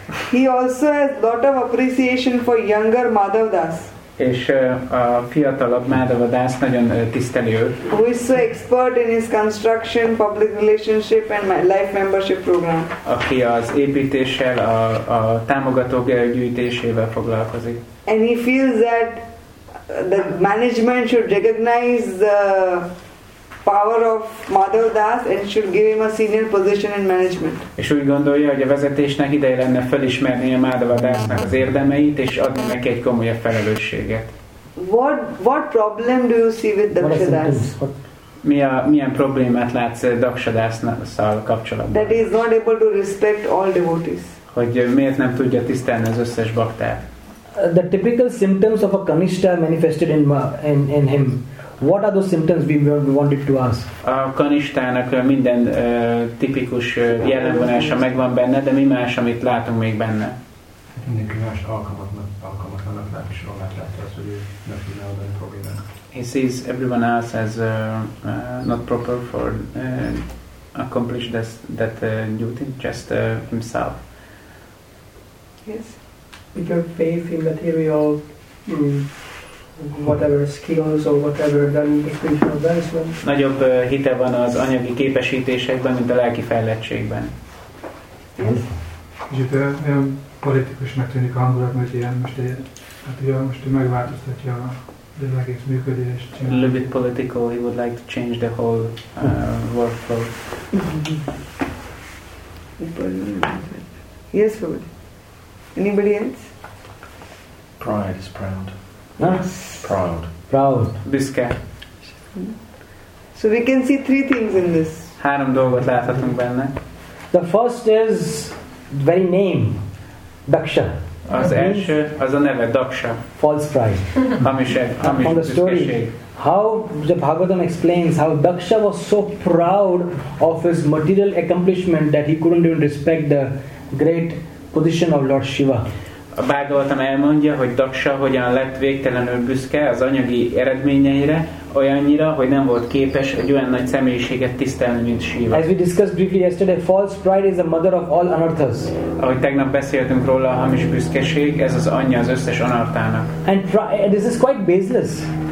He also has lot of appreciation for younger Madhavdas. És uh, a fiatalabb Madhava Das nagyon uh, tiszteli őt. Who is so expert in his construction, public relationship and life membership program. Aki az építéssel, a, a támogatók gyűjtésével foglalkozik. And he feels that the management should recognize the power of Madhav Das and should give him a senior position in management. És úgy gondolja, hogy a vezetésnek ideje lenne felismerni a Madhava Dasnak az érdemeit és adni neki egy komolyabb felelősséget. What what problem do you see with Daksha Das? Mi a, milyen problémát látsz Daksha Das-szal kapcsolatban? That he is not able to respect all devotees. Hogy miért nem tudja tisztelni az összes baktát? Uh, the typical symptoms of a Kanishta manifested in, in, in him. What are those symptoms we, we wanted to ask? A Kanistának minden uh, tipikus uh, jellemvonása megvan benne, de mi más, amit látunk még benne? Mindenki más alkalmatlanak látni, és rommát látja azt, hogy ő nem tudná oldani problémát. He sees everyone else as uh, uh, not proper for uh, accomplish this, that uh, duty, just uh, himself. Yes. Bigger faith in material, mm, whatever skills or whatever than the spiritual advancement. Nagyobb uh, hite van az anyagi képesítésekben, mint a lelki fejlettségben. Yes. És itt olyan politikusnak tűnik a hangulat, hogy ilyen most, hát ugye most megváltoztatja az egész működést. A little bit political, he would like to change the whole uh, workflow. Yes, Lord. Anybody else? Pride is proud. Huh? Proud. Proud. Büszke. So we can see three things in this. Három dolgot láthatunk benne. The first is very name, Daksha. Az első, az a neve, Daksha. False pride. Hamis, hamis From the story, büszkeség. how the Bhagavatam explains how Daksha was so proud of his material accomplishment that he couldn't even respect the great position of Lord Shiva. A Bhagavatam elmondja, hogy Daksha hogyan lett végtelenül büszke az anyagi eredményeire, olyannyira, hogy nem volt képes egy olyan nagy személyiséget tisztelni, mint Shiva. As we discussed briefly yesterday, false pride is the mother of all anarthas. Ahogy tegnap beszéltünk róla, a hamis büszkeség, ez az anyja az összes anartának. And pri- this is quite baseless.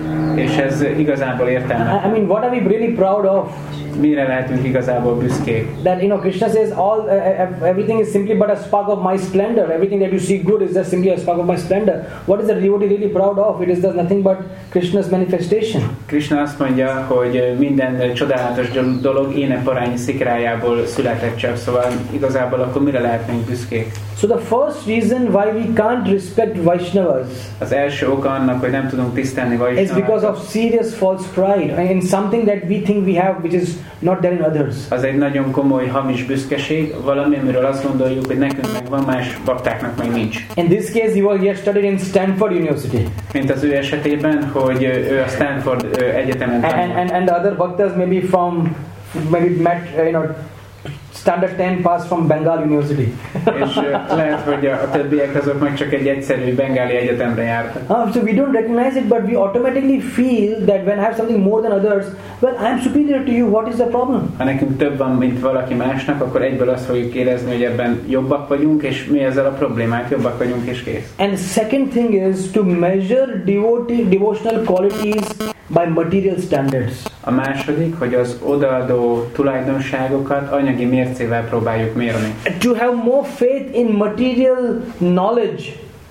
És ez igazából értelme. I mean, what are we really proud of? Mire lehetünk igazából büszkék? That, you know, Krishna says all uh, everything is simply but a spark of my splendor. Everything that you see good is just simply a spark of my splendor. What is the devotee really proud of? It is just nothing but Krishna's manifestation. Krishna azt mondja, hogy minden csodálatos dolog éne parányi szikrájából született csak, szóval igazából akkor mire lehetnénk büszkék? So the first reason why we can't respect Vaishnavas az első oka annak, hogy nem tudunk tisztelni Vaishnavakat, is because of serious false pride in something that we think we have which is not there in others. Az egy nagyon komoly hamis büszkeség, valami, amiről azt gondoljuk, hogy nekünk meg van, más baktáknak meg nincs. In this case, he was he studied in Stanford University. Mint az ő esetében, hogy ő a Stanford egyetemen tanult. And, and, and the other bhaktas maybe from, maybe met, you know, Standard ten pass from Bengal University. És uh, lehet, hogy a, a többiek azok meg csak egy egyszerű bengáli egyetemre jártak. Uh, so we don't recognize it, but we automatically feel that when I have something more than others, well, I'm superior to you, what is the problem? Ha nekünk több van, mint valaki másnak, akkor egyből azt fogjuk érezni, hogy ebben jobbak vagyunk, és mi ezzel a problémát, jobbak vagyunk, és kész. And second thing is to measure devotee, devotional qualities by material standards. A második, hogy az odaadó tulajdonságokat anyagi mércével próbáljuk mérni. To have more faith in material knowledge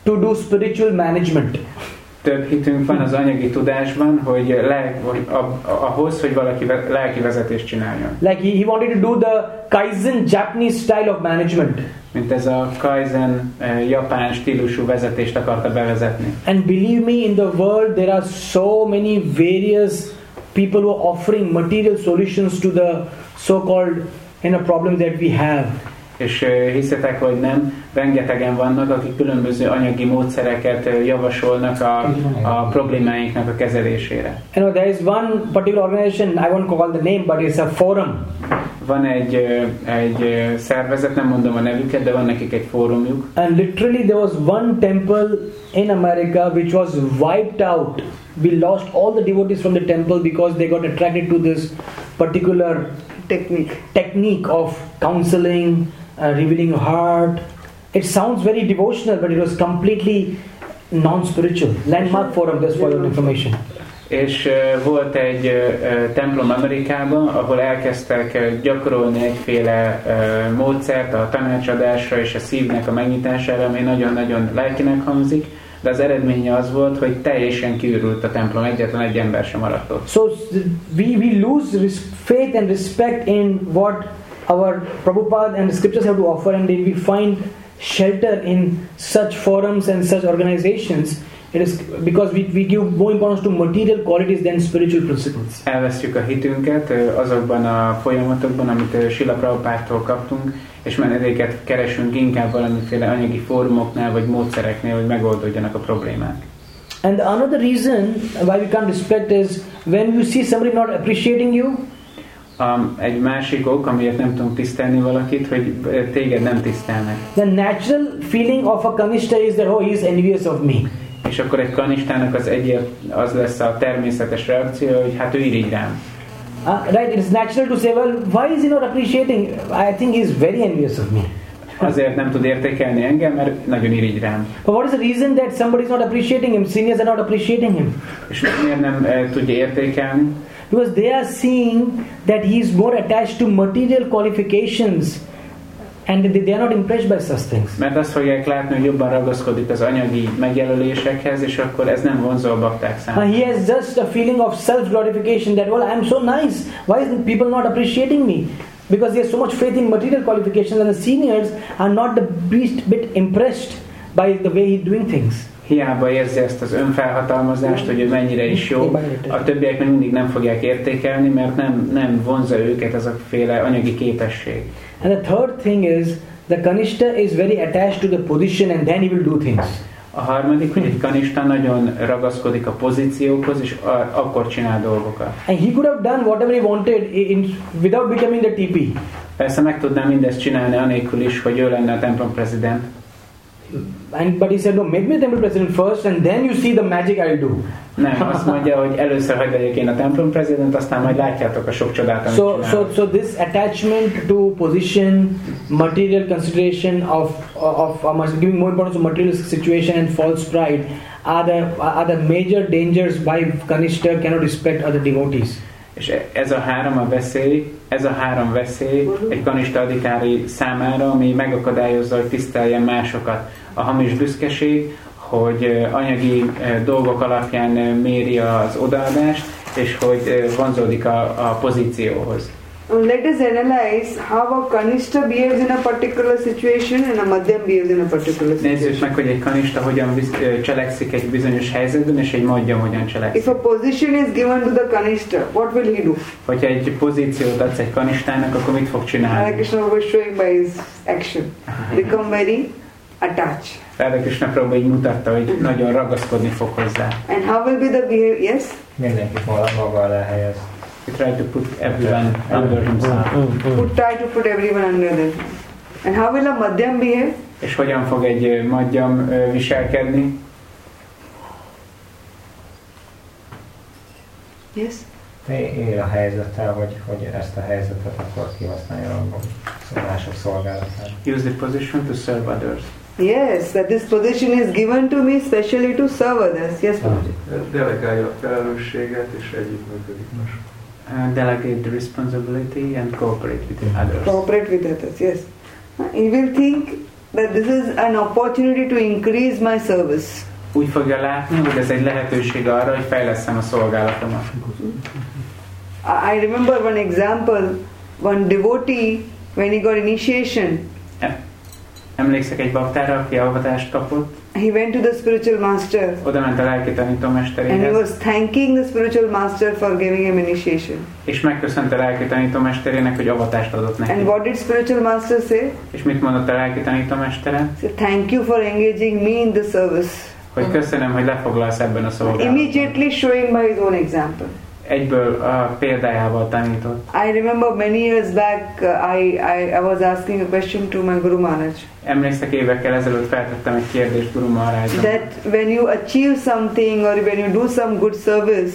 to do spiritual management. Több hitünk van az anyagi tudásban, hogy, le, hogy a, a, ahhoz, hogy valaki ve, lelki vezetést csináljon. Like he, he wanted to do the Kaizen Japanese style of management. Mint ez a Kaizen uh, japán stílusú vezetést akarta bevezetni. And believe me, in the world there are so many various people who are offering material solutions to the so-called you know, problem that we have. És uh, hiszetek vagy nem, rengetegen vannak, akik különböző anyagi módszereket uh, javasolnak a, a problémáinknak a kezelésére. You know, there is one particular organization, I won't call the name, but it's a forum. Van egy, uh, egy uh, szervezet, nem mondom a nevüket, de van nekik egy fórumjuk. And literally there was one temple in America which was wiped out. We lost all the devotees from the temple because they got attracted to this particular technique technique of counseling, uh, revealing your heart. It sounds very devotional, but it was completely non-spiritual. Landmark Forum, just for your information. És uh, volt egy uh, templom Amerikában, ahol elkezdtek uh, gyakorolni egyféle uh, módszert a tanácsadásra és a szívnek a megnyitására, ami nagyon-nagyon lelkinek hangzik, de az eredménye az volt, hogy teljesen kiürült a templom, egyetlen egy ember sem maradt ott. So we, we lose faith and respect in what our Prabhupada and the scriptures have to offer, and then we find shelter in such forums and such organizations. It is because we, we give more importance to material qualities than spiritual principles. Elvesztjük a hitünket azokban a folyamatokban, amit Srila Prabhupádtól kaptunk, és menedéket keresünk inkább valamiféle anyagi fórumoknál vagy módszereknél, hogy megoldódjanak a problémák. And another reason why we can't respect is when you see somebody not appreciating you. Um, egy másik ok, amiért nem tudunk tisztelni valakit, hogy téged nem tisztelnek. The natural feeling of a kanishta is that oh, he is envious of me. És akkor egy kanistának az egyért az lesz a természetes reakció, hogy hát ő irigy rám. Uh, right, it's natural to say, well, why is he not appreciating? I think he is very envious of me. Azért nem tud értékelni engem, mert nagyon irigy rám. But what is the reason that somebody is not appreciating him? Seniors are not appreciating him. És miért nem uh, tudja értékelni? Because they are seeing that he is more attached to material qualifications. And they are not impressed by such things. Mert azt fogják látni, hogy jobban ragaszkodik az anyagi megjelölésekhez, és akkor ez nem vonzó a bakták számára. He has just a feeling of self-glorification that, well, I am so nice. Why is people not appreciating me? Because he has so much faith in material qualifications, and the seniors are not the least bit impressed by the way he is doing things. Hiába érzi ezt az önfelhatalmazást, hogy ő mennyire is jó, a többiek még mindig nem fogják értékelni, mert nem, nem vonza őket ez a féle anyagi képesség. And the third thing is, the kanishta is very attached to the position and then he will do things. A harmadik, hogy egy kanista nagyon ragaszkodik a pozíciókhoz, és a, akkor csinál dolgokat. And he could have done whatever he wanted in, without becoming the té pé. Persze meg tudná mindezt csinálni anélkül is, hogy ő lenne a templom prezident. And but he said, no, make me the temple president first, and then you see the magic I will do. Nem, azt mondja, hogy először hagyd legyek én a templom president, aztán majd látjátok a sok csodát, amit so, csinálok. so, so this attachment to position, material consideration of of, of giving more importance to material situation and false pride are the are the major dangers why Kanishta cannot respect other devotees. És ez a három a veszély, ez a három veszély egy kanista adikári számára, ami megakadályozza, hogy tiszteljen másokat. A hamis büszkeség, hogy anyagi dolgok alapján méri az odaadást, és hogy vonzódik a, a pozícióhoz. Let us analyze how a kanishta behaves in a particular situation and a madhyam behaves in a particular situation. Nézzük meg, hogy egy kanista hogyan cselekszik egy bizonyos helyzetben, és egy madhyam hogyan cselekszik. If a position is given to the kanishta, what will he do? Hogyha egy pozíciót adsz egy kanistának, akkor mit fog csinálni? Hare Krishna was showing by his action. Become very attached. Radha Krishna Prabhu így mutatta, hogy nagyon ragaszkodni fog hozzá. And how will be the behavior? Yes? Mindenkit maga alá helyez. He tried to put everyone under himself. Who try to put everyone under them. And how will a madhyam behave? És hogyan fog egy madhyam viselkedni? Yes? Él a helyzettel, hogy, hogy ezt a helyzetet akkor kihasználja a mások szolgálatára. Use the position to serve others. Yes, that this position is given to me specially to serve others. Yes, Prabhuji. Delegálja a felelősséget és együttműködik másokkal. Uh, delegate the responsibility and cooperate with the others. Cooperate with others, yes. He will think that this is an opportunity to increase my service. Úgy fogja látni, hogy ez egy lehetőség arra, hogy fejlesszem a szolgálatomat. I remember one example, one devotee, when he got initiation, emlékszek egy baktára, aki avatást kapott. He went to the spiritual master. Oda ment a lelki tanítómesteréhez. And he was thanking the spiritual master for giving him initiation. És megköszönte a lelki tanítómesterének, hogy avatást adott neki. And what did spiritual master say? És mit mondott a lelki tanítómestere? So, thank you for engaging me in the service. Hogy köszönöm, hogy lefoglalsz ebben a szolgálatban. Immediately showing by his own example. Egyből a példájával tanított. I remember many years back uh, I, I, I was asking a question to my Guru Maharaj. Emlékszek, évekkel ezelőtt feltettem egy kérdést Guru Maharajnak. That when you achieve something or when you do some good service,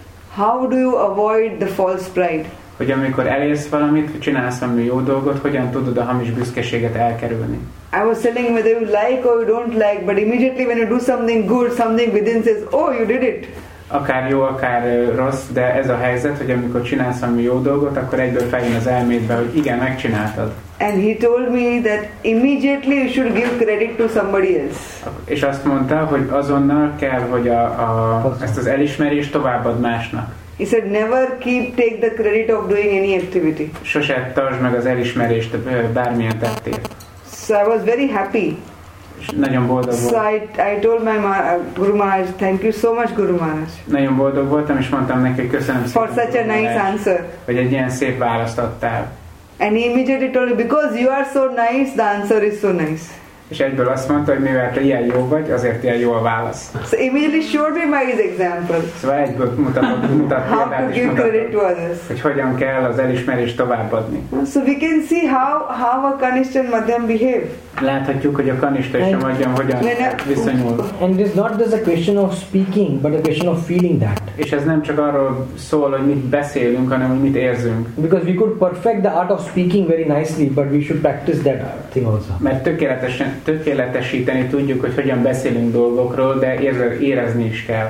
how do you avoid the false pride? Hogy amikor elérsz valamit, hogy csinálsz valami jó dolgot, hogyan tudod a hamis büszkeséget elkerülni? I was telling him whether you like or you don't like, but immediately when you do something good, something within says, oh, you did it. Akár jó, akár rossz, de ez a helyzet, hogy amikor csinálsz valami jó dolgot, akkor egyből feljön az elmédbe, hogy igen, megcsináltad. And he told me that immediately you should give credit to somebody else. És azt mondta, hogy azonnal kell, hogy a, a, ezt az elismerést továbbad másnak. He said, never keep take the credit of doing any activity. Sose tartsd meg az elismerést bármilyen tettért. So I was very happy. És nagyon boldog So voltam. I, I told my Ma- Guru Maharaj, thank you so much, Guru Maharaj. Nagyon boldog voltam, és mondtam neki, hogy köszönöm For szépen, such a Guru nice Maharaj, answer. hogy egy ilyen szép választ adtál. And he immediately told me, because you are so nice, the answer is so nice. És egyből azt mondta, hogy mivel te ilyen jó vagy, azért ilyen jó a válasz. So immediately showed me by his example. Szóval egyből mutatott, mutat How to példát és give credit to mutatott, others. hogy hogyan kell az elismerést továbbadni. So we can see how, how a Kanishta and Madhyam behave. Láthatjuk, hogy a kanista és a madhyam hogyan viszonyul. And it is not just a question of speaking, but a question of feeling that. És ez nem csak arról szól, hogy mit beszélünk, hanem hogy mit érzünk. Because we could perfect the art of speaking very nicely, but we should practice that thing also. Mert tökéletesen, tökéletesíteni tudjuk, hogy hogyan beszélünk dolgokról, de érez, érezni is kell.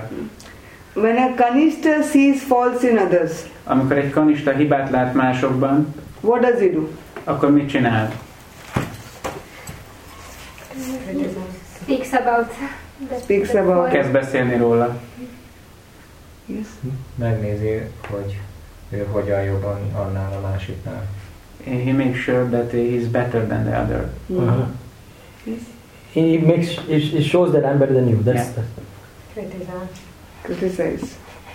When a Kanishta sees faults in others, amikor egy kanista hibát lát másokban, what does he do? akkor mit csinál? Speaks about. Speaks about. Kezd beszélni róla. Yes. Megnézi, hogy ő hogyan jobban annál a másiknál. He makes sure that he's better than the other. Uh-huh. Yes. He makes it shows that I'm better than you. That's, Yeah. that's Criticize. Criticize.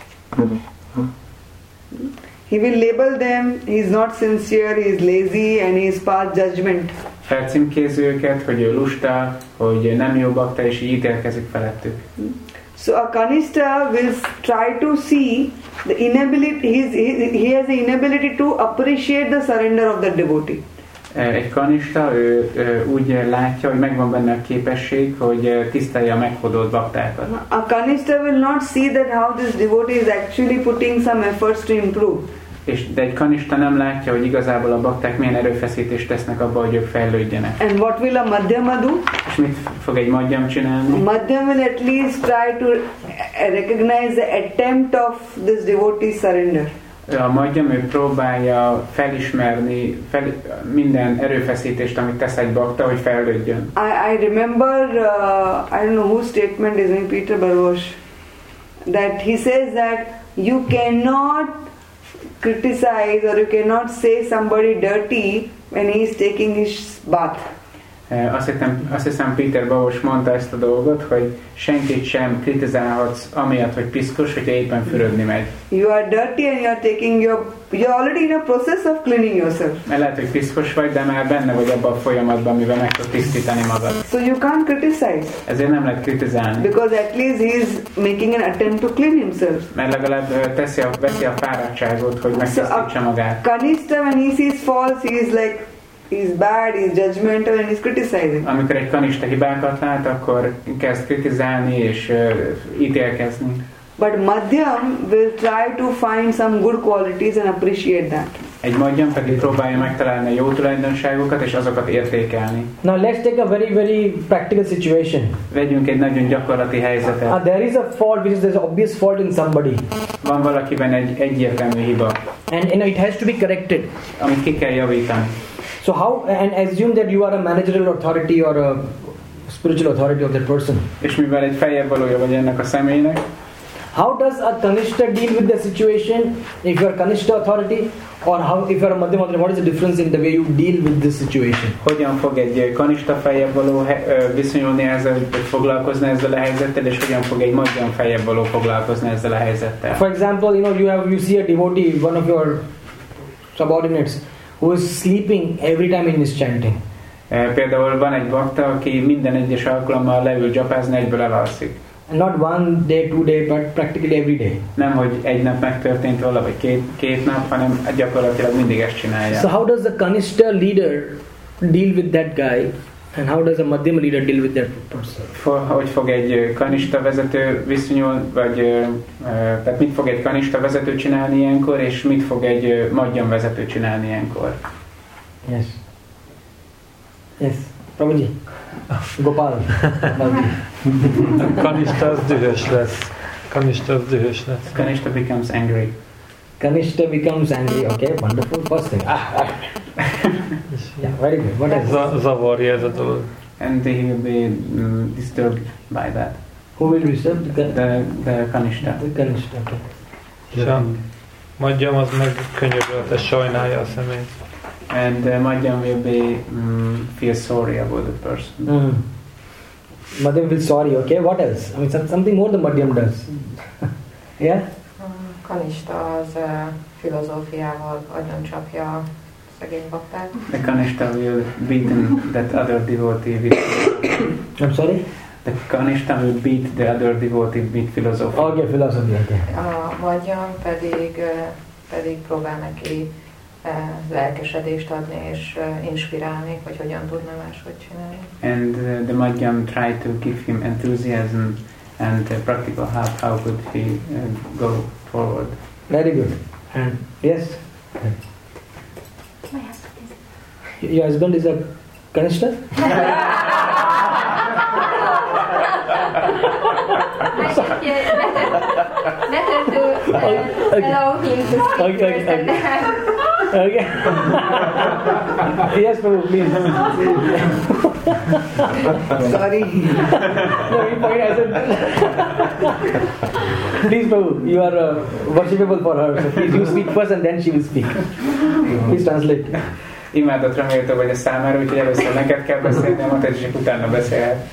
He will label them, he is not sincere, he is lazy and he is past judgment. Felcímkézi őket, hogy ő lusta, hogy nem jó bakta, és így ítélkezik felettük. So a Kanishta will try to see the inability, his, he, he has the inability to appreciate the surrender of the devotee. Egy kanista, ő, ő úgy látja, hogy megvan benne a képesség, hogy tisztelje a meghódolt baktákat. A Kanishta will not see that how this devotee is actually putting some efforts to improve. És, de egy kanista nem látja, hogy igazából a bakták milyen erőfeszítést tesznek abba, hogy ők fejlődjenek. And what will a Madhyama do? És mit fog egy madhyam csinálni? A Madhyam will at least try to recognize the attempt of this devotee's surrender. A madhyam, ő próbálja felismerni fel, minden erőfeszítést, amit tesz egy bakta, hogy fejlődjön. I, I remember, uh, I don't know whose statement is in Peter Barbosh, that he says that you cannot criticize or you cannot say somebody dirty when he is taking his bath. Azt hiszem, azt hiszem Peter Bausch mondta ezt a dolgot, hogy senkit sem kritizálhatsz amiatt, hogy piszkos, hogyha éppen fürödni megy. You are dirty and you are taking your, you are already in a process of cleaning yourself. Mert lehet, hogy piszkos vagy, de már benne vagy abban a folyamatban, amivel meg tudod tisztítani magad. So you can't criticize. Ezért nem lehet kritizálni. Because at least he is making an attempt to clean himself. Mert legalább teszi a, veszi a fáradtságot, hogy megtisztítsa magát. Kanishta, when he sees faults, he is like, he's bad, he's judgmental and he's criticizing. Amikor egy kanista hibákat lát, akkor kezd kritizálni és uh, ítélkezni. But Madhyam will try to find some good qualities and appreciate that. Egy madhyam pedig próbálja megtalálni a jó tulajdonságokat és azokat értékelni. Now let's take a very very practical situation. Vegyünk egy nagyon gyakorlati helyzetet. Uh, there is a fault which is there's an obvious fault in somebody. Van valakiben egy egyértelmű hiba. And you know, it has to be corrected. Amit ki kell javítani. So how, and assume that you are a managerial authority or a spiritual authority of that person. És mivel egy feljebb valója vagy ennek a személynek, how does a Kanishta deal with the situation if you are Kanishta authority, or how if you are a Madhyama authority? What is the difference in the way you deal with this situation? Hogyan fog egy Kanishta feljebb való viszonyulni ezzel, vagy foglalkozni ezzel a helyzettel, és hogyan fog egy Madhyam feljebb való foglalkozni ezzel a helyzettel? For example, you know, you have you see a devotee, one of your subordinates, who is sleeping every time he is chanting. Például van egy bakta, aki minden egyes alkalommal leül japázni, egyből elalszik. Not one day, two day, but practically every day. Nem, hogy egy nap megtörtént vala, vagy két, két nap, hanem gyakorlatilag mindig ezt csinálja. So how does the Kanishta leader deal with that guy, and how does a Madhyama leader deal with that person? For, hogy fog egy Kanishta vezető viszonyul, vagy uh, tehát mit fog egy Kanishta vezető csinálni ilyenkor, és mit fog egy uh, Madhyam vezető csinálni ilyenkor? Yes. Yes. Prabhuji. Gopal. Kanishta az dühös lesz. Kanishta az dühös lesz. Kanishta becomes angry. Kanishta becomes angry. Okay, wonderful. First thing. Ah, ah. Yeah, very good. What else? Zavarja ez a dolog. And he will be um, disturbed by that. Who will be disturbed? The, the, the Kanishta. The Kanishta, okay. És a Madhyam az meg könyörülete, sajnálja a személyt. And uh, Madhyam will be um, feel sorry about the person. Mm. Madhyam will sorry. Okay, what else? I mean, some, something more the Madhyam does. Yeah. Kanishta az uh, filozófiával agyoncsapja a szegény baktát. The Kanishta will beaten that other devotee with. I'm sorry. The Kanishta will beat the other devotee with philosophy. Okay, philosophy. Okay. A Madhyam pedig uh, pedig próbál neki lelkesedést adni és inspirálni, hogy hogyan tudna máshogy csinálni. And uh, the Madhyam tried to give him enthusiasm and uh, practical help. How could he uh, go forward? Very good. And yes? Your husband is a Kanishta? Better to uh, allow him to speak okay, first and then okay. Yes, Prabhu, please. Sorry. No, you point as a... Please, Prabhu, you are uh, worshipable for her. So please, you speak first and then she will speak. Please translate. Imádatra méltó vagy a számára, úgyhogy először neked kell beszélni, mondtad, és utána beszélhet.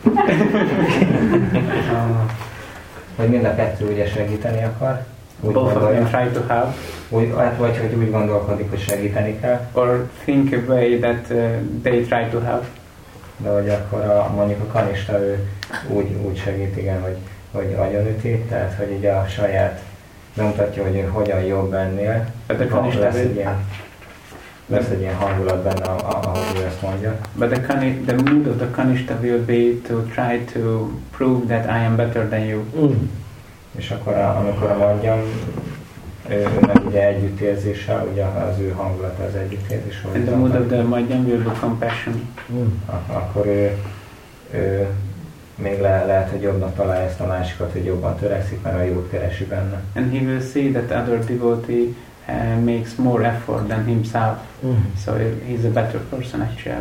Hogy mind a kettő ugye segíteni akar. Úgy Both of them try to help. Úgy, vagy hogy úgy gondolkodik, hogy segíteni kell. Or think a way that uh, they try to help. De hogy akkor a, mondjuk a Kanishta ő úgy, úgy segít, igen, hogy, hogy agyonüti, tehát hogy így a saját bemutatja, hogy ő hogyan jobb ennél. Lesz egy ilyen, lesz egy ilyen hangulat benne, ahogy ő ezt mondja. But the, kani, the mood of the Kanishta will be to try to prove that I am better than you. Mm. És akkor a, amikor a Madhyam, ő, ő meg ugye együttérzéssel, ugye az ő hangulata az együttérzés. And the mood of the Madhyam will be compassion. Mm. Ak- akkor ő, ő még le, lehet, hogy jobbnak találja ezt a másikat, hogy jobban törekszik, mert a jót keresi benne. And he will see that other devotee uh, makes more effort than himself. Mm. So he's a better person actually.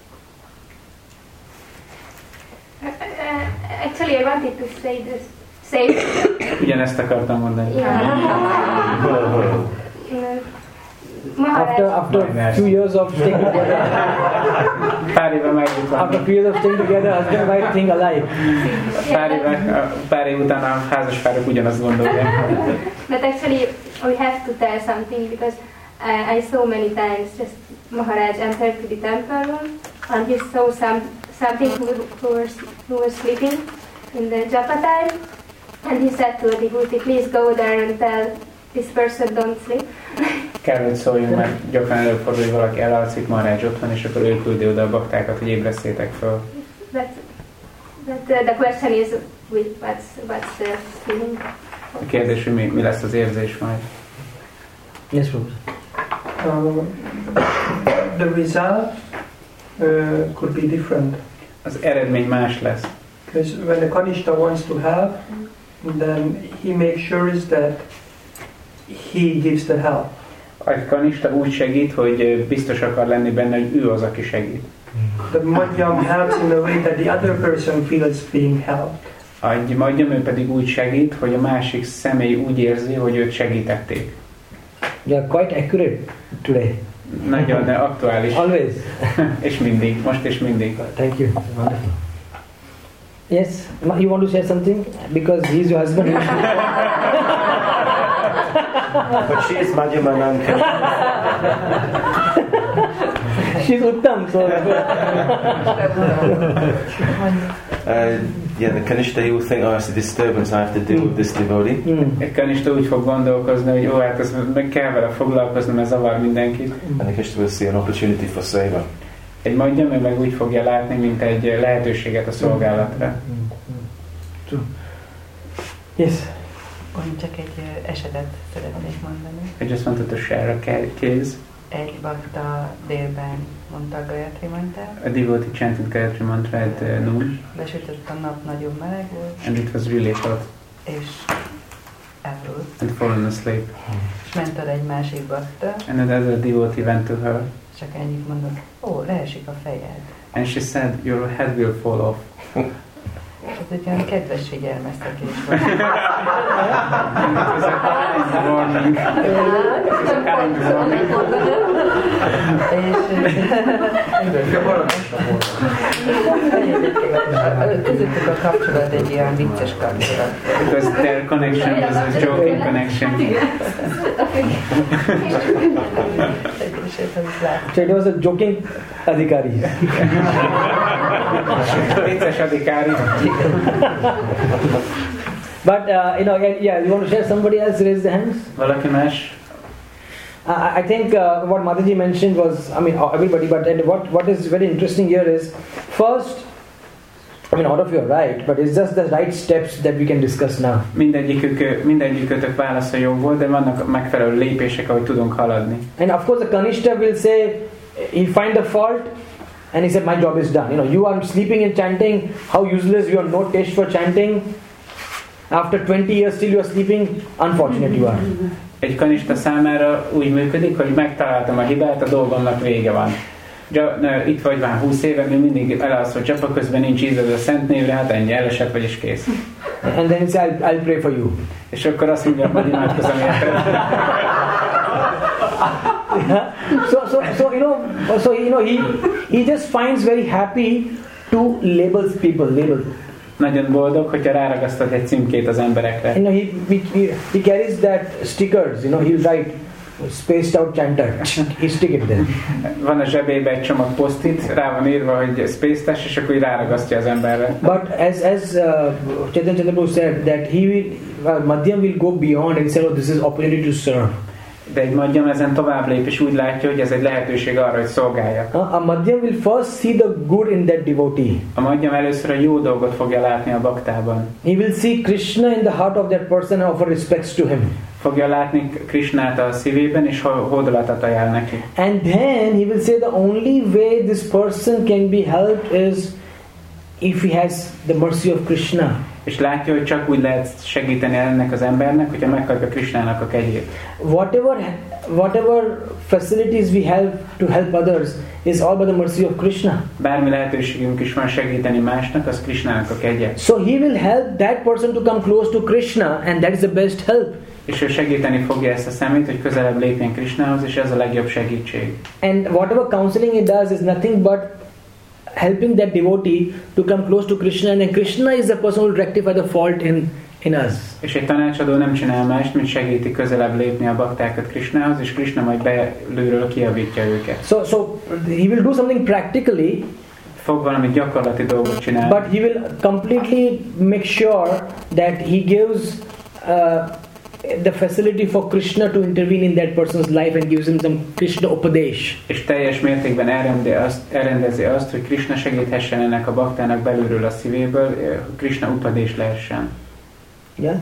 Uh, uh, actually, I wanted to say this. Say. Ugyanezt akartam mondani. After after a few years of staying together, pár éve megjutott. after a few years of staying together, husband and wife think alike. Pár éve, pár év után a házaspárok ugyanazt gondolják. But actually, we have to tell something because uh, I saw many times just Maharaj entered to the temple room and he saw some something who, who, was, who was sleeping in the japa time. And he said to the devotee, please go there and tell this person don't sleep. Kell, hogy szóljunk, mert gyakran előfordul, hogy valaki elalszik, Maharaj ott van, és akkor ő küldi oda a baktákat, hogy ébresszétek föl. But, but uh, the question is, what's, what's the feeling? A kérdés, hogy mi, mi lesz az érzés majd. Yes, Prabhu. Um, the result uh, could be different. Az eredmény más lesz. Because when the Kanishta wants to help, then he makes sure that he gives the help. A kanista úgy segít, hogy biztos akar lenni benne, hogy ő az, aki segít. The madhyam helps in the way that the other person feels being helped. A madhyam ő pedig úgy segít, hogy a másik személy úgy érzi, hogy őt segítették. You are quite accurate today. Nagyon aktuális. Always. És mindig, most és mindig. Thank you. Wonderful. Yes, you want to say something? Because he is your husband. But she is Madhyamananka. She's Uttam, so. Uh, yeah, the Kanishta, he will think, oh, it's a disturbance, I have to deal with this devotee. Egy kanista úgy fog gondolkozni, hogy jó, hát ez meg kell vele foglalkoznom, ez zavar mindenkit. And the Kanishta will see an opportunity for seva. Egy madhyam ő meg úgy fogja látni, mint egy lehetőséget a szolgálatra. Yes. Én csak egy esetet szeretnék mondani. I just wanted to share a case. Egy bakta délben mondta a Gayatri mantrát. A devotee chanted Gayatri mantra at uh, noon. Besütött a nap, nagyon meleg volt. And it was really hot. És elrúlt. And fallen asleep. És ment oda egy másik bakta. And another devotee went to her. Csak ennyit mondott, ó, leesik a fejed. And she said, your head will fall off. Ez egy olyan kedves figyelmeztetés volt. It was a kind warning. It was a kind warning. És közöttük a kapcsolat egy ilyen vicces kapcsolat. Because their connection was a joking connection. So it was a joking adhikari. Vicces adhikari. But uh, you know, yeah, you want to share? Somebody else raise the hands. Valaki más? Uh, I think uh, what Mataji mentioned was, I mean, everybody. But and what what is very interesting here is, first, I mean, all of you are right, but it's just the right steps that we can discuss now. Mindegyikük, mindegyikőtök válasza jó volt, de vannak megfelelő lépések, ahogy tudunk haladni. And of course, the Kanishta will say, he find the fault, and he said, my job is done. You know, you are sleeping and chanting. How useless! You have no taste for chanting. After twenty years still you are sleeping. Unfortunate you are. Egy kanista számára úgy működik, hogy megtaláltam a hibát, a dolgomnak vége van. Itt vagy már húsz éve, még mindig elalszol csapa, közben nincs ízed a szent névre, hát ennyi, elesett vagy és kész. And then he said, I'll, I'll pray for you. És akkor azt mondja, hogy imádkozom érted. so, so, so you know, so you know, he he just finds very happy to label people, label. Nagyon boldog, hogyha ráragasztod egy címkét az emberekre. You know, he, he he carries that stickers. You know, he'll write spaced out chanter. He stick it there. Van a zsebében egy csomag posztit, rá van írva, hogy spaced-es, és akkor így ráragasztja az emberre. But as as uh, Chaitanya Chandra said that he will, well, Madhyam will go beyond and say, oh, this is opportunity to serve. De egy madhyam ezen tovább lép, és úgy látja, hogy ez egy lehetőség arra, hogy szolgáljak. A madhyam will first see the good in that devotee. A madhyam először a jó dolgot fogja látni a baktában. He will see Krishna in the heart of that person and offer respects to him. Fogja látni Krishnát a szívében, és hódolatot ajánl neki. And then he will say the only way this person can be helped is if he has the mercy of Krishna. És látja, hogy csak úgy lehet segíteni ennek az embernek, hogyha megkapja Krishnának a kegyét. Whatever, whatever facilities we have to help others is all by the mercy of Krishna. Bármi lehetőségünk is van segíteni másnak, az Krishnának a kegye. So he will help that person to come close to Krishna, and that is the best help. És ő segíteni fogja ezt a szemét, hogy közelebb lépjen Krishnához, és ez a legjobb segítség. And whatever counseling he does is nothing but helping that devotee to come close to Krishna, and then Krishna is the person who will rectify the fault in in us. És egy tanácsadó nem csinál mást, mint segíti közelebb lépni a baktákat Krishnához, és Krishna majd belülről kijavítja őket. So, so he will do something practically. Fog valami gyakorlati dolgot csinálni. But he will completely make sure that he gives uh, the facility for Krishna to intervene in that person's life and gives him some Krishna upadesh. És teljes mértékben elrendezi azt, elrendezi azt, hogy Krishna segíthessen ennek a baktának belülről a szívéből, Krishna upadés lehessen. Yeah.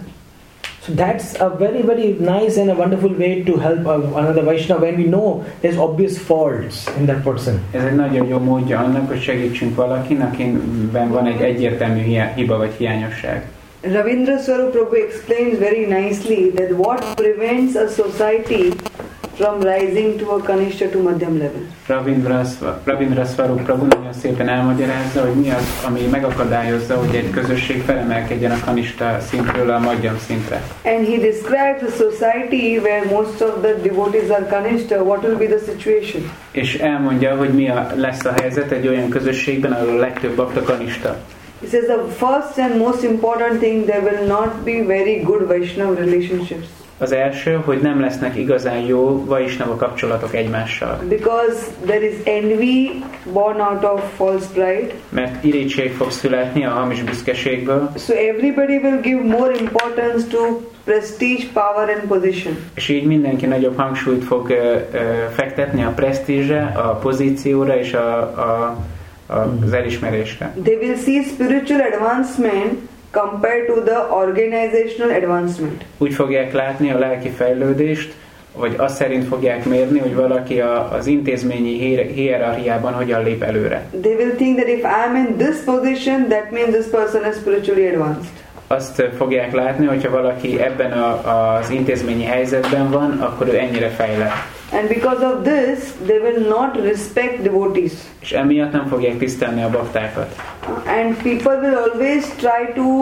So that's a very, very nice and a wonderful way to help another Vaishnava when we know there's obvious faults in that person. Ez egy nagyon jó módja annak, hogy segítsünk valakin, akiben van egy egyértelmű hiba vagy hiányosság. Ravindra Swarup Prabhu explains very nicely that what prevents a society from rising to a Kanishta to Madhyam level. Ravindra Swarup Prabhu nagyon szépen elmagyarázza, hogy mi az, ami megakadályozza, hogy egy közösség felemelkedjen a Kanishta szintről a Madhyam szintre. And he describes a society where most of the devotees are Kanishta. What will be the situation? És elmondja, hogy mi a, lesz a helyzet egy olyan közösségben, ahol a legtöbb bakta Kanishta. He says the first and most important thing, there will not be very good Vaishnava relationships. Az első, hogy nem lesznek igazán jó Vaishnava kapcsolatok egymással. Because there is envy born out of false pride. Mert irigység fog születni a hamis büszkeségből. So everybody will give more importance to prestige, power and position. És így mindenki nagyobb hangsúlyt fog uh, uh, fektetni a presztízsre, a pozícióra és a, a, a, az elismerésre. They will see spiritual advancement compared to the organizational advancement. Úgy fogják látni a lelki fejlődést, vagy azt szerint fogják mérni, hogy valaki a, az intézményi hierarchiában hogyan lép előre. They will think that if I am in this position, that means this person is spiritually advanced. Azt fogják látni, hogyha valaki ebben a, az intézményi helyzetben van, akkor ő ennyire fejlett. And because of this, they will not respect devotees. És emiatt nem fogják tisztelni a baktákat. And people will always try to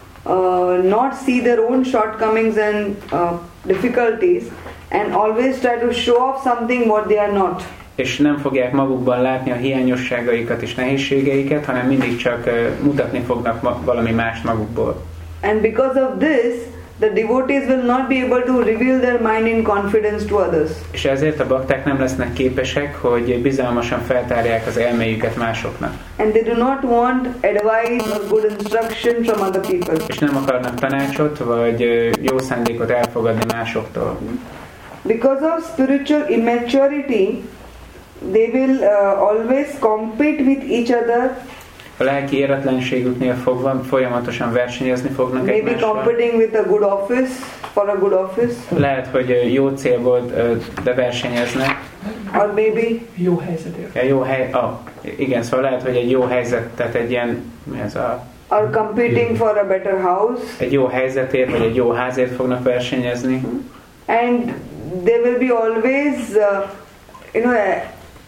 uh, not see their own shortcomings and uh, difficulties, and always try to show off something what they are not. És nem fogják magukban látni a hiányosságaikat és nehézségeiket, hanem mindig csak uh, mutatni fognak ma- valami mást magukból. And because of this, the devotees will not be able to reveal their mind in confidence to others. És ezért a bakták nem lesznek képesek, hogy bizalmasan feltárják az elméjüket másoknak. And they do not want advice or good instruction from other people. És nem akarnak tanácsot vagy jó szándékot elfogadni másoktól. Because of spiritual immaturity, they will uh, always compete with each other. A lelki éretlenségüknél fogva folyamatosan versenyezni fognak Maybe egymással. competing with a good office, for a good office. Lehet, hogy jó célból, de versenyeznek. Or maybe jó helyzetért. Ja, jó hely, ah, igen, szóval lehet, hogy egy jó helyzet, tehát egy ilyen, mi ez a... Or competing for a better house. Egy jó helyzetért, vagy egy jó házért fognak versenyezni. And they will be always, uh, you know, uh,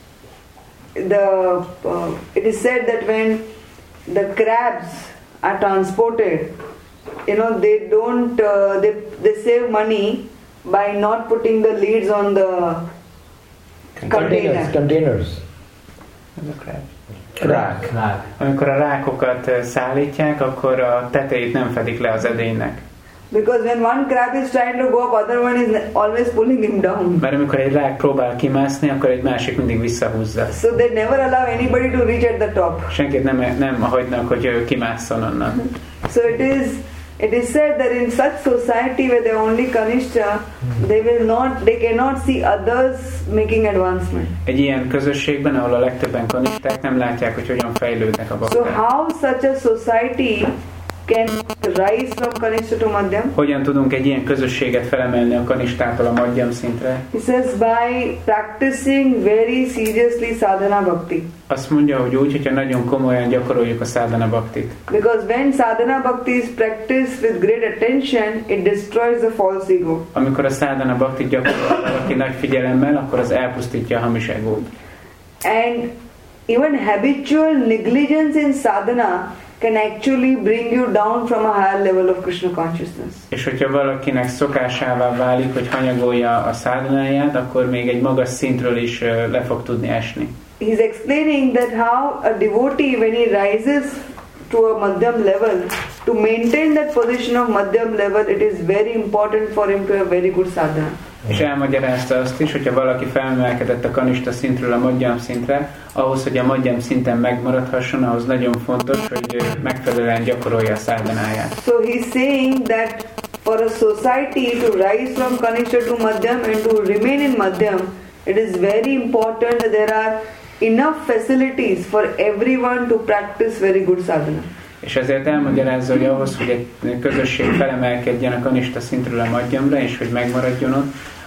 the uh, it is said that when the crabs are transported, you know, they don't uh, they they save money by not putting the lids on the container. Containers. Containers. Rák. Rák. Amikor a rákokat szállítják, akkor a tetejét nem fedik le az edénynek. Because when one crab is trying to go up, other one is always pulling him down. Mert amikor egy rák próbál kimászni, akkor egy másik mindig visszahúzza. So they never allow anybody to reach at the top. Senkit nem, nem hagynak, hogy ő kimásszon onnan. So it is it is said that in such society where they only Kanishta, they will not, they cannot see others making advancement. Egy ilyen közösségben, ahol a legtöbben kanisták, nem látják, hogy hogyan fejlődnek a bakták. So how such a society can rise from Kanishta to Madhyam? Hogyan tudunk egy ilyen közösséget felemelni a kanistától a Madhyam szintre? He says by practicing very seriously sadhana bhakti. Azt mondja, hogy úgy, hogyha nagyon komolyan gyakoroljuk a sadhana bhaktit. Because when sadhana bhakti is practiced with great attention, it destroys the false ego. Amikor a sadhana bhaktit gyakorol valaki nagy figyelemmel, akkor az elpusztítja a hamis egót. And even habitual negligence in sadhana can actually bring you down from a higher level of Krishna consciousness. És hogyha valakinek szokásává válik, hogy hanyagolja a szádhanáját, akkor még egy magas szintről is le fog tudni esni. He's explaining that how a devotee, when he rises to a Madhyam level, to maintain that position of Madhyam level, it is very important for him to have very good sadhana. És elmagyarázta azt is, hogyha valaki felmelkedett a kanista szintről a Madhyam szintre, ahhoz, hogy a Madhyam szinten megmaradhasson, ahhoz nagyon fontos, hogy megfelelően gyakorolja a szádhanáját. So he's saying that for a society to rise from Kanishta to Madhyam and to remain in Madhyam, it is very important that there are enough facilities for everyone to practice very good sadhana. És ezért elmagyarázza, hogy ahhoz, hogy egy közösség felemelkedjen a kanista szintről a Madhyamra, és hogy megmaradjon ott,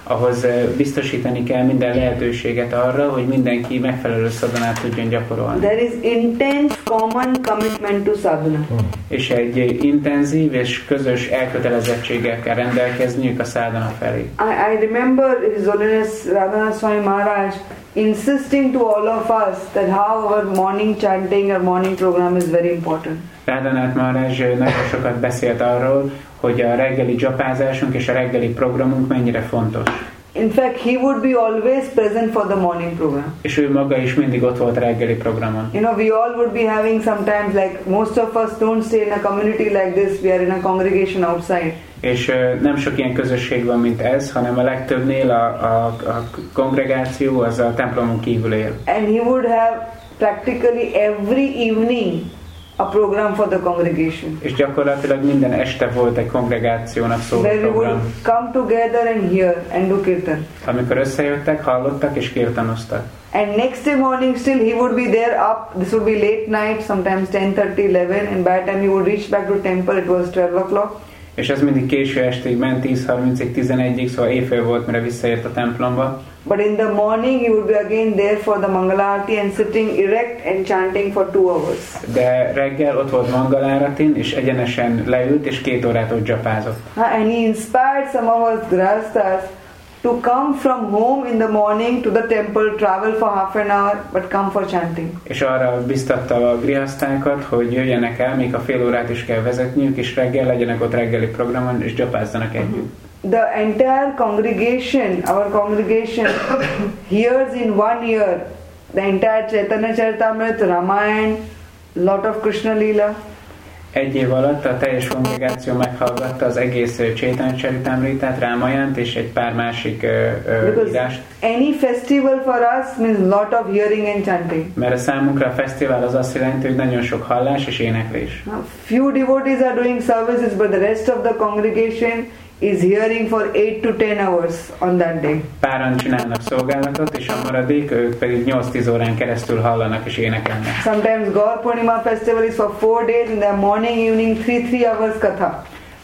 ahhoz biztosítani kell minden lehetőséget arra, hogy mindenki megfelelő szadhanát tudjon gyakorolni. There is intense common commitment to sadhana. És egy intenzív és közös elkötelezettséggel kell rendelkezniük a szádhana felé. I, I remember His Holiness Radhanath Swami Maharaj insisting to all of us that how our morning chanting or morning program is very important. Radhanath Maharaj nagyon sokat beszélt arról, hogy a reggeli dzsapázásunk és a reggeli programunk mennyire fontos. In fact, he would be always present for the morning program. És ő maga is mindig ott volt a reggeli programon. You know, we all would be having sometimes, like most of us don't stay in a community like this, we are in a congregation outside. És uh, nem sok ilyen közösség van, mint ez, hanem a legtöbbnél a, a, a kongregáció az a templomon kívül él. And he would have practically every evening a program for the congregation. És gyakorlatilag minden este volt egy kongregációnak szóló Where we would program. come together and hear and do kirtan. Amikor összejöttek, hallottak és kirtanoztak. And next day morning still he would be there up, this would be late night, sometimes ten thirty, eleven, and by the time he would reach back to temple it was twelve o'clock. És ez mindig késő estig ment, tíz harmincig, tizenegyig, szóval éjfél volt, mire visszaért a templomba. But in the morning he would be again there for the Mangalarati and sitting erect and chanting for two hours. De reggel ott volt Mangaláratin, és egyenesen leült, és két órát ott dzsapázott. And he inspired some of us grahasthas to come from home in the morning to the temple, travel for half an hour, but come for chanting. És arra biztatta a grihasztákat, hogy jöjjenek el, még a fél órát is kell vezetniük, és reggel legyenek ott reggeli programon, és dzsapázzanak együtt. The entire congregation, our congregation, hears in one year the entire Chaitanya Charitamrita, Ramayana, lot of Krishna Leela. Egy év alatt a teljes kongregáció meghallgatta az egész Chaitanya Charitamritát, Rámajánt és egy pár másik uh, uh, írást. Any festival for us means lot of hearing and chanting. Mert a számunkra a fesztivál az azt jelenti, hogy nagyon sok hallás és éneklés. Now, few devotees are doing services, but the rest of the congregation is hearing for eight to ten hours on that day. Páran csinálnak szolgálatot, és a maradék, ők pedig nyolc-tíz órán keresztül hallanak és énekelnek. Sometimes Gaur Purnima festival is for four days, in the morning, evening, three three hours katha.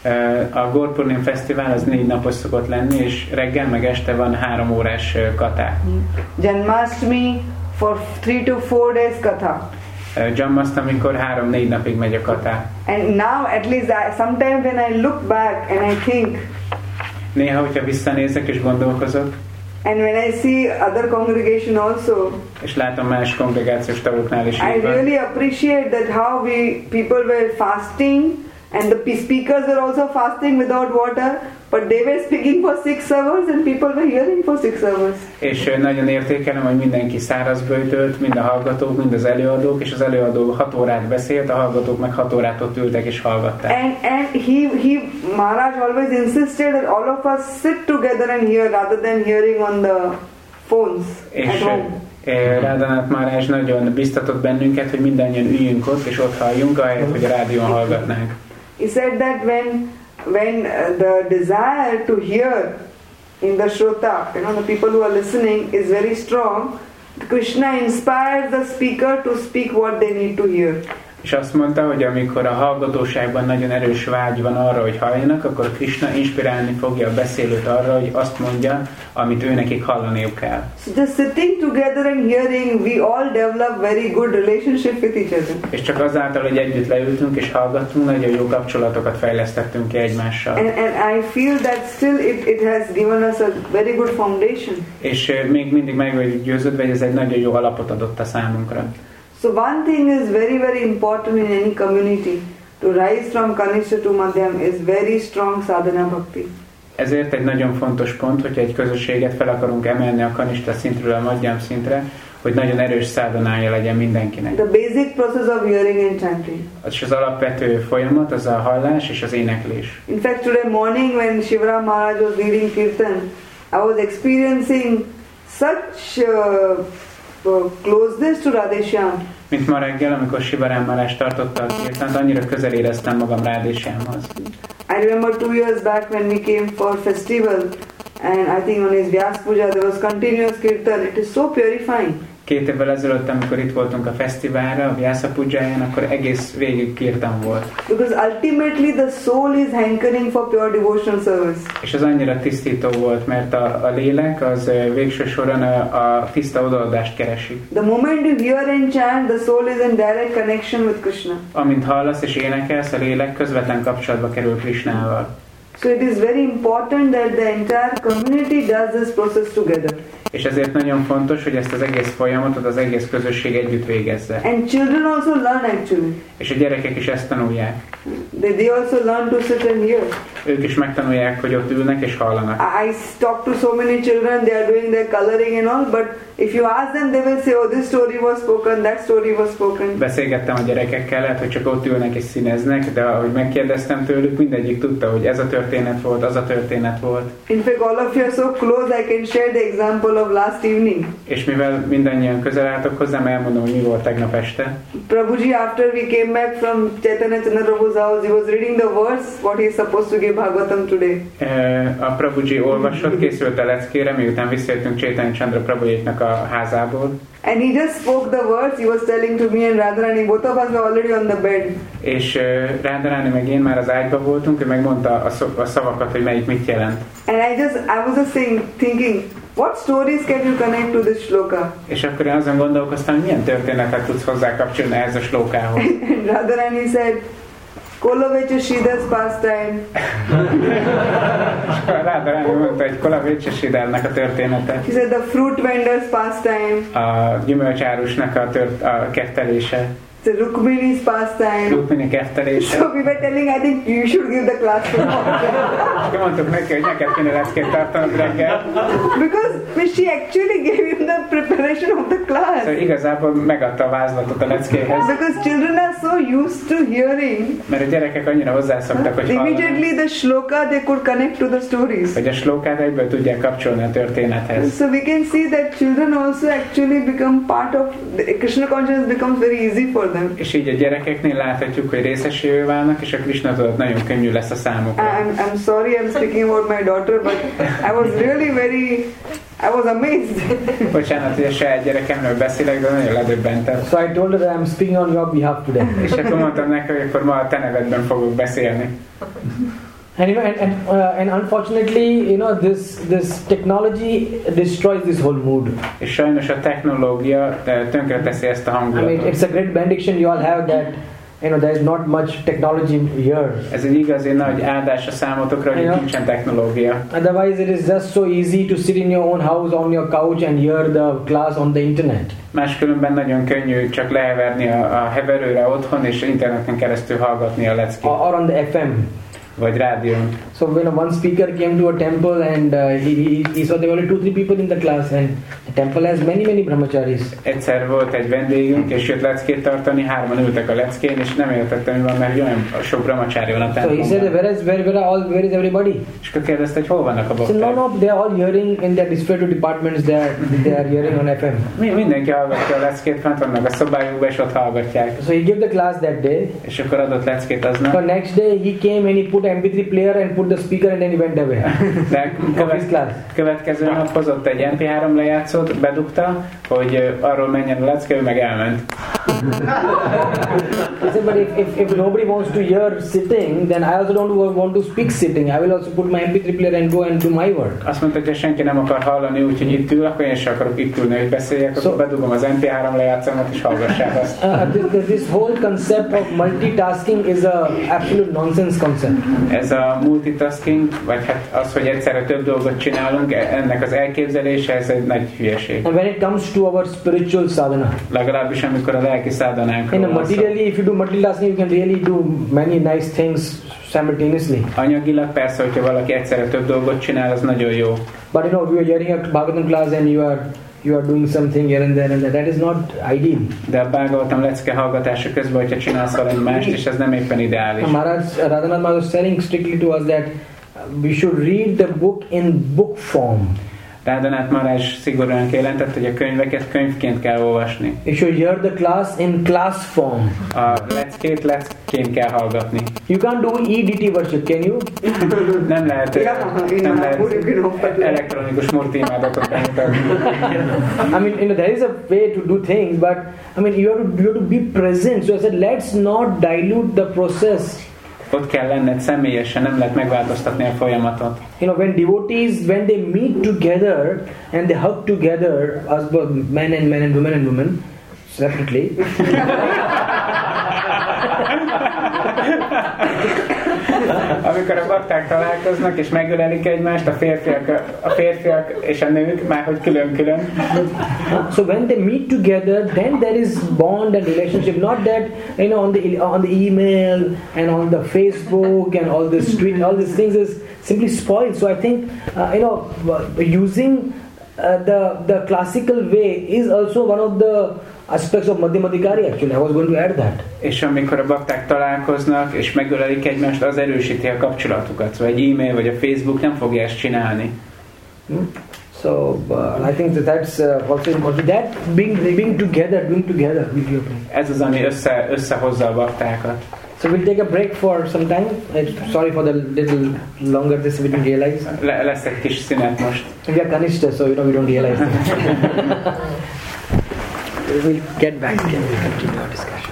A Gaur Purnima fesztivál az négy napos szokott lenni, és reggel meg este van három órás katák. Janmashtami for three to four days katha. Janmashtami, amikor három-négy napig megy a katá. And now at least I, sometimes when I look back and I think, néha, hogyha visszanézek és gondolkozok, and when I see other congregation also, és látom más kongregációs tagoknál is, I really appreciate that how we people were fasting and the speakers were also fasting without water, but they were speaking for six hours and people were hearing for six hours. És nagyon értékelem, hogy mindenki szárazböjtölt, mind a hallgatók, mind az előadók, és az előadó hat órát beszélt, a hallgatók meg hat órát ott ültek és hallgatták. And and he he Maharaj always insisted that all of us sit together and hear rather than hearing on the phones és at home. Radhanath Maharaj nagyon biztatott bennünket, hogy mindannyian üljünk ott és ott halljunk, ahelyett, hogy a rádión hallgatnánk. He said that when when uh, the desire to hear in the Shrota, you know, the people who are listening is very strong, Krishna inspires the speaker to speak what they need to hear. És azt mondta, hogy amikor a hallgatóságban nagyon erős vágy van arra, hogy halljanak, akkor Krishna inspirálni fogja a beszélőt arra, hogy azt mondja, amit ő nekik hallaniuk kell. So just sitting together and hearing, we all develop very good relationship with each other. És csak azáltal, hogy együtt leültünk és hallgattunk, nagyon jó kapcsolatokat fejlesztettünk ki egymással. And, and I feel that still it, it has given us a very good foundation. És még mindig meg vagyok győződve, hogy ez egy nagyon jó alapot adott a számunkra. So one thing is very very important in any community. To rise from Kanishta to Madhyam is very strong sadhana bhakti. Ezért egy nagyon fontos pont, hogyha egy közösséget fel akarunk emelni a Kanishta szintről a Madhyam szintre, hogy nagyon erős szádhanája legyen mindenkinek. The basic process of hearing and chanting. És az alapvető folyamat az a hallás és az éneklés. In fact, today morning when Shivaram Maharaj was leading Kirtan, I was experiencing such uh, uh, closeness to Radheshyam. Mint ma reggel, amikor Shivaram Maharaj tartotta a kirtant, annyira közel éreztem magam Radheshyamhoz. I remember two years back when we came for festival, and I think on his Vyas Puja there was continuous kirtan. It is so purifying. Két évvel ezelőtt, amikor itt voltunk a fesztiválra, a Vyasa Pujáján, akkor egész végig kirtan volt. Because ultimately the soul is hankering for pure devotional service. És az annyira tisztító volt, mert a, a lélek az végső soron a, a tiszta odaadást keresi. The moment you hear and chant, the soul is in direct connection with Krishna. Amint hallasz és énekelsz, a lélek közvetlen kapcsolatba kerül Krishnával. So it is very important that the entire community does this process together. És ezért nagyon fontos, hogy ezt az egész folyamatot az egész közösség együtt végezze. And children also learn actually. És a gyerekek is ezt tanulják. They, they also learn to sit and hear. Ők is megtanulják, hogy ott ülnek és hallanak. I talk to so many children, they are doing their coloring and all, but if you ask them, they will say, oh, this story was spoken, that story was spoken. Beszélgettem a gyerekekkel, lehet, hogy csak ott ülnek és színeznek, de ahogy megkérdeztem tőlük, mindegyik tudta, hogy ez a történet volt, az a történet volt. In fact, all of you are so close, I can share the example of last evening. És mivel mindannyian közel álltok hozzám, elmondom, hogy mi volt tegnap este. Prabhuji, after we came back from Chaitanya Chandra Prabhu's house, he was reading the verse, what he is supposed to give Bhagavatam today. A Prabhuji olvasott, készült a leckére, miután visszajöttünk Chaitanya Chandra Prabhujéknak a házából. And he just spoke the words, he was telling to me and Radharani, both of us were already on the bed. És uh, Radharani meg én már az ágyban voltunk, ő megmondta a, szo- a szavakat, hogy melyik mit jelent. And I just, I was just saying, thinking, what stories can you connect to this shloka? És akkor én azon gondolkoztam, hogy milyen történetet tudsz hozzá kapcsolni ehhez a shlokához. And Radharani said, Kolavecha Shridar's pastime. Radharani mondta, hogy Kolavecha Shridarnak a története. He said the fruit vendor's pastime. A gyümölcsárusnak a, tört, a kettelése. The Rukmini's pastime. Rukmini kettelése. So we were telling, I think you should give the class to Akkor mondtuk neki, hogy neked kéne leckét tartanod reggel. Because she actually gave him the preparation of the class. Szóval igazából megadta a vázlatot a leckéhez. Because children are so used to hearing. Mert a gyerekek annyira hozzászoktak, hogy hallanak. Immediately the shloka they could connect to the stories. Hogy a slokát egyből tudják kapcsolni a történethez. So we can see that children also actually become part of the Krishna consciousness becomes very easy for them. És így a gyerekeknél láthatjuk, hogy részesévé válnak, és a Krishna tudat nagyon könnyű lesz a számukra. I'm, I'm sorry I'm speaking about my daughter, but I was really very, I was amazed. Bocsánat, hogy a saját gyerekemről beszélek, de nagyon ledöbbentem. So I told her that I'm speaking on your behalf today. És akkor mondtam neki, hogy akkor ma a te nevedben fogok beszélni. And you know, and and, uh, and unfortunately, you know, this this technology destroys this whole mood. És sajnos a technológia tönkreteszi ezt a hangulatot. I mean, it's a great benediction you all have that, you know, there is not much technology here. Ez egy igazi nagy áldás a számotokra, hogy nincsen technológia. Otherwise, it is just so easy to sit in your own house on your couch and hear the class on the internet. Máskülönben nagyon könnyű csak leheverni a, a heverőre otthon és interneten keresztül hallgatni a leckét. Or on the F M. Vagy rádión. So when one speaker came to a temple and uh, he, he, he saw there were only two, three people in the class and the temple has many, many brahmacharis. Egyszer volt egy vendégünk és jött leckét tartani, hárman ültek a leckén és nem értettem, hogy van, mert olyan sok brahmachari van a templomban. So he said, where is, where, where, are all, where is everybody? És akkor kérdezte, hogy hol vannak a bakták? So no, no, they are all hearing in their respective departments, they are, they are hearing on F M. Mi, mindenki hallgatja a leckét, fent vannak a szobájukban és ott hallgatják. So he gave the class that day. És akkor adott leckét aznap. So next day he came and he put M P three player and put the speaker and then he went away. De követ, következő nap hozott egy M P három lejátszót, bedugta, hogy arról menjen a lecke, ő meg elment. I said, but if, if, if nobody wants to hear sitting, then I also don't want to speak sitting. I will also put my M P three player and go and do my work. Azt mondta, hogy ha senki nem akar hallani, úgyhogy itt ül, akkor én sem akarok itt ülni, hogy beszéljek, so, akkor bedugom az M P három lejátszómat és hallgassák azt. Uh, this, this whole concept of multitasking is a absolute nonsense concept. Ez a multitasking, vagy hát az, hogy egyszerre több dolgot csinálunk, ennek az elképzelése, ez egy nagy hülyeség. And when it comes to our spiritual sadhana, legalábbis amikor a lelki sadhanánkról van szó. Materially, if you do multitasking, you can really do many nice things simultaneously. Anyagilag persze, hogyha valaki egyszerre több dolgot csinál, az nagyon jó. But you know, we are hearing a Bhagavatam class and you are you are doing something here and there and that is not ideal. De a Bhagavatam lecke hallgatása közben, hogyha csinálsz valami mást, és ez nem éppen ideális. Maharaj, Radhanath Maharaj was telling strictly to us that we should read the book in book form. Radhanath Maharaj szigorúan kijelentett, hogy a könyveket könyvként kell olvasni. You should hear the class in class form. A leckét lecként kell hallgatni. You can't do E D T worship, can you? Nem lehet, nem lehet elektronikus murti imádatot bemutatni. I mean, you know, there is a way to do things, but I mean, you have to, you have to be present. So I said, let's not dilute the process. Ott kell lenned személyesen, nem lehet megváltoztatni a folyamatot. You know, when devotees, when they meet together and they hug together, as men and men and women and women, separately. Amikor a bakták találkoznak és megölelik egymást, a férfiak, a férfiak és a nők, már hogy külön-külön. So when they meet together, then there is bond and relationship. Not that, you know, on the on the email and on the Facebook and all this tweet, all these things is simply spoiled. So I think, uh, you know, using uh, the the classical way is also one of the aspects of Madhyamadikari. Actually, I was going to add that. És amikor a bakták találkoznak és megölelik egymást, az erősíti a kapcsolatukat. Szóval egy e-mail vagy a Facebook nem fogja ezt csinálni. Hmm? So uh, I think that that's uh, also important. That being being together, being together. Ez az, ami össze összehozza a baktákat. So we'll take a break for some time. Sorry for the little longer this we didn't realize. Le- lesz egy kis szünet most. We are Kanishta, so you know we don't realize that. We'll get back and we'll continue our discussion.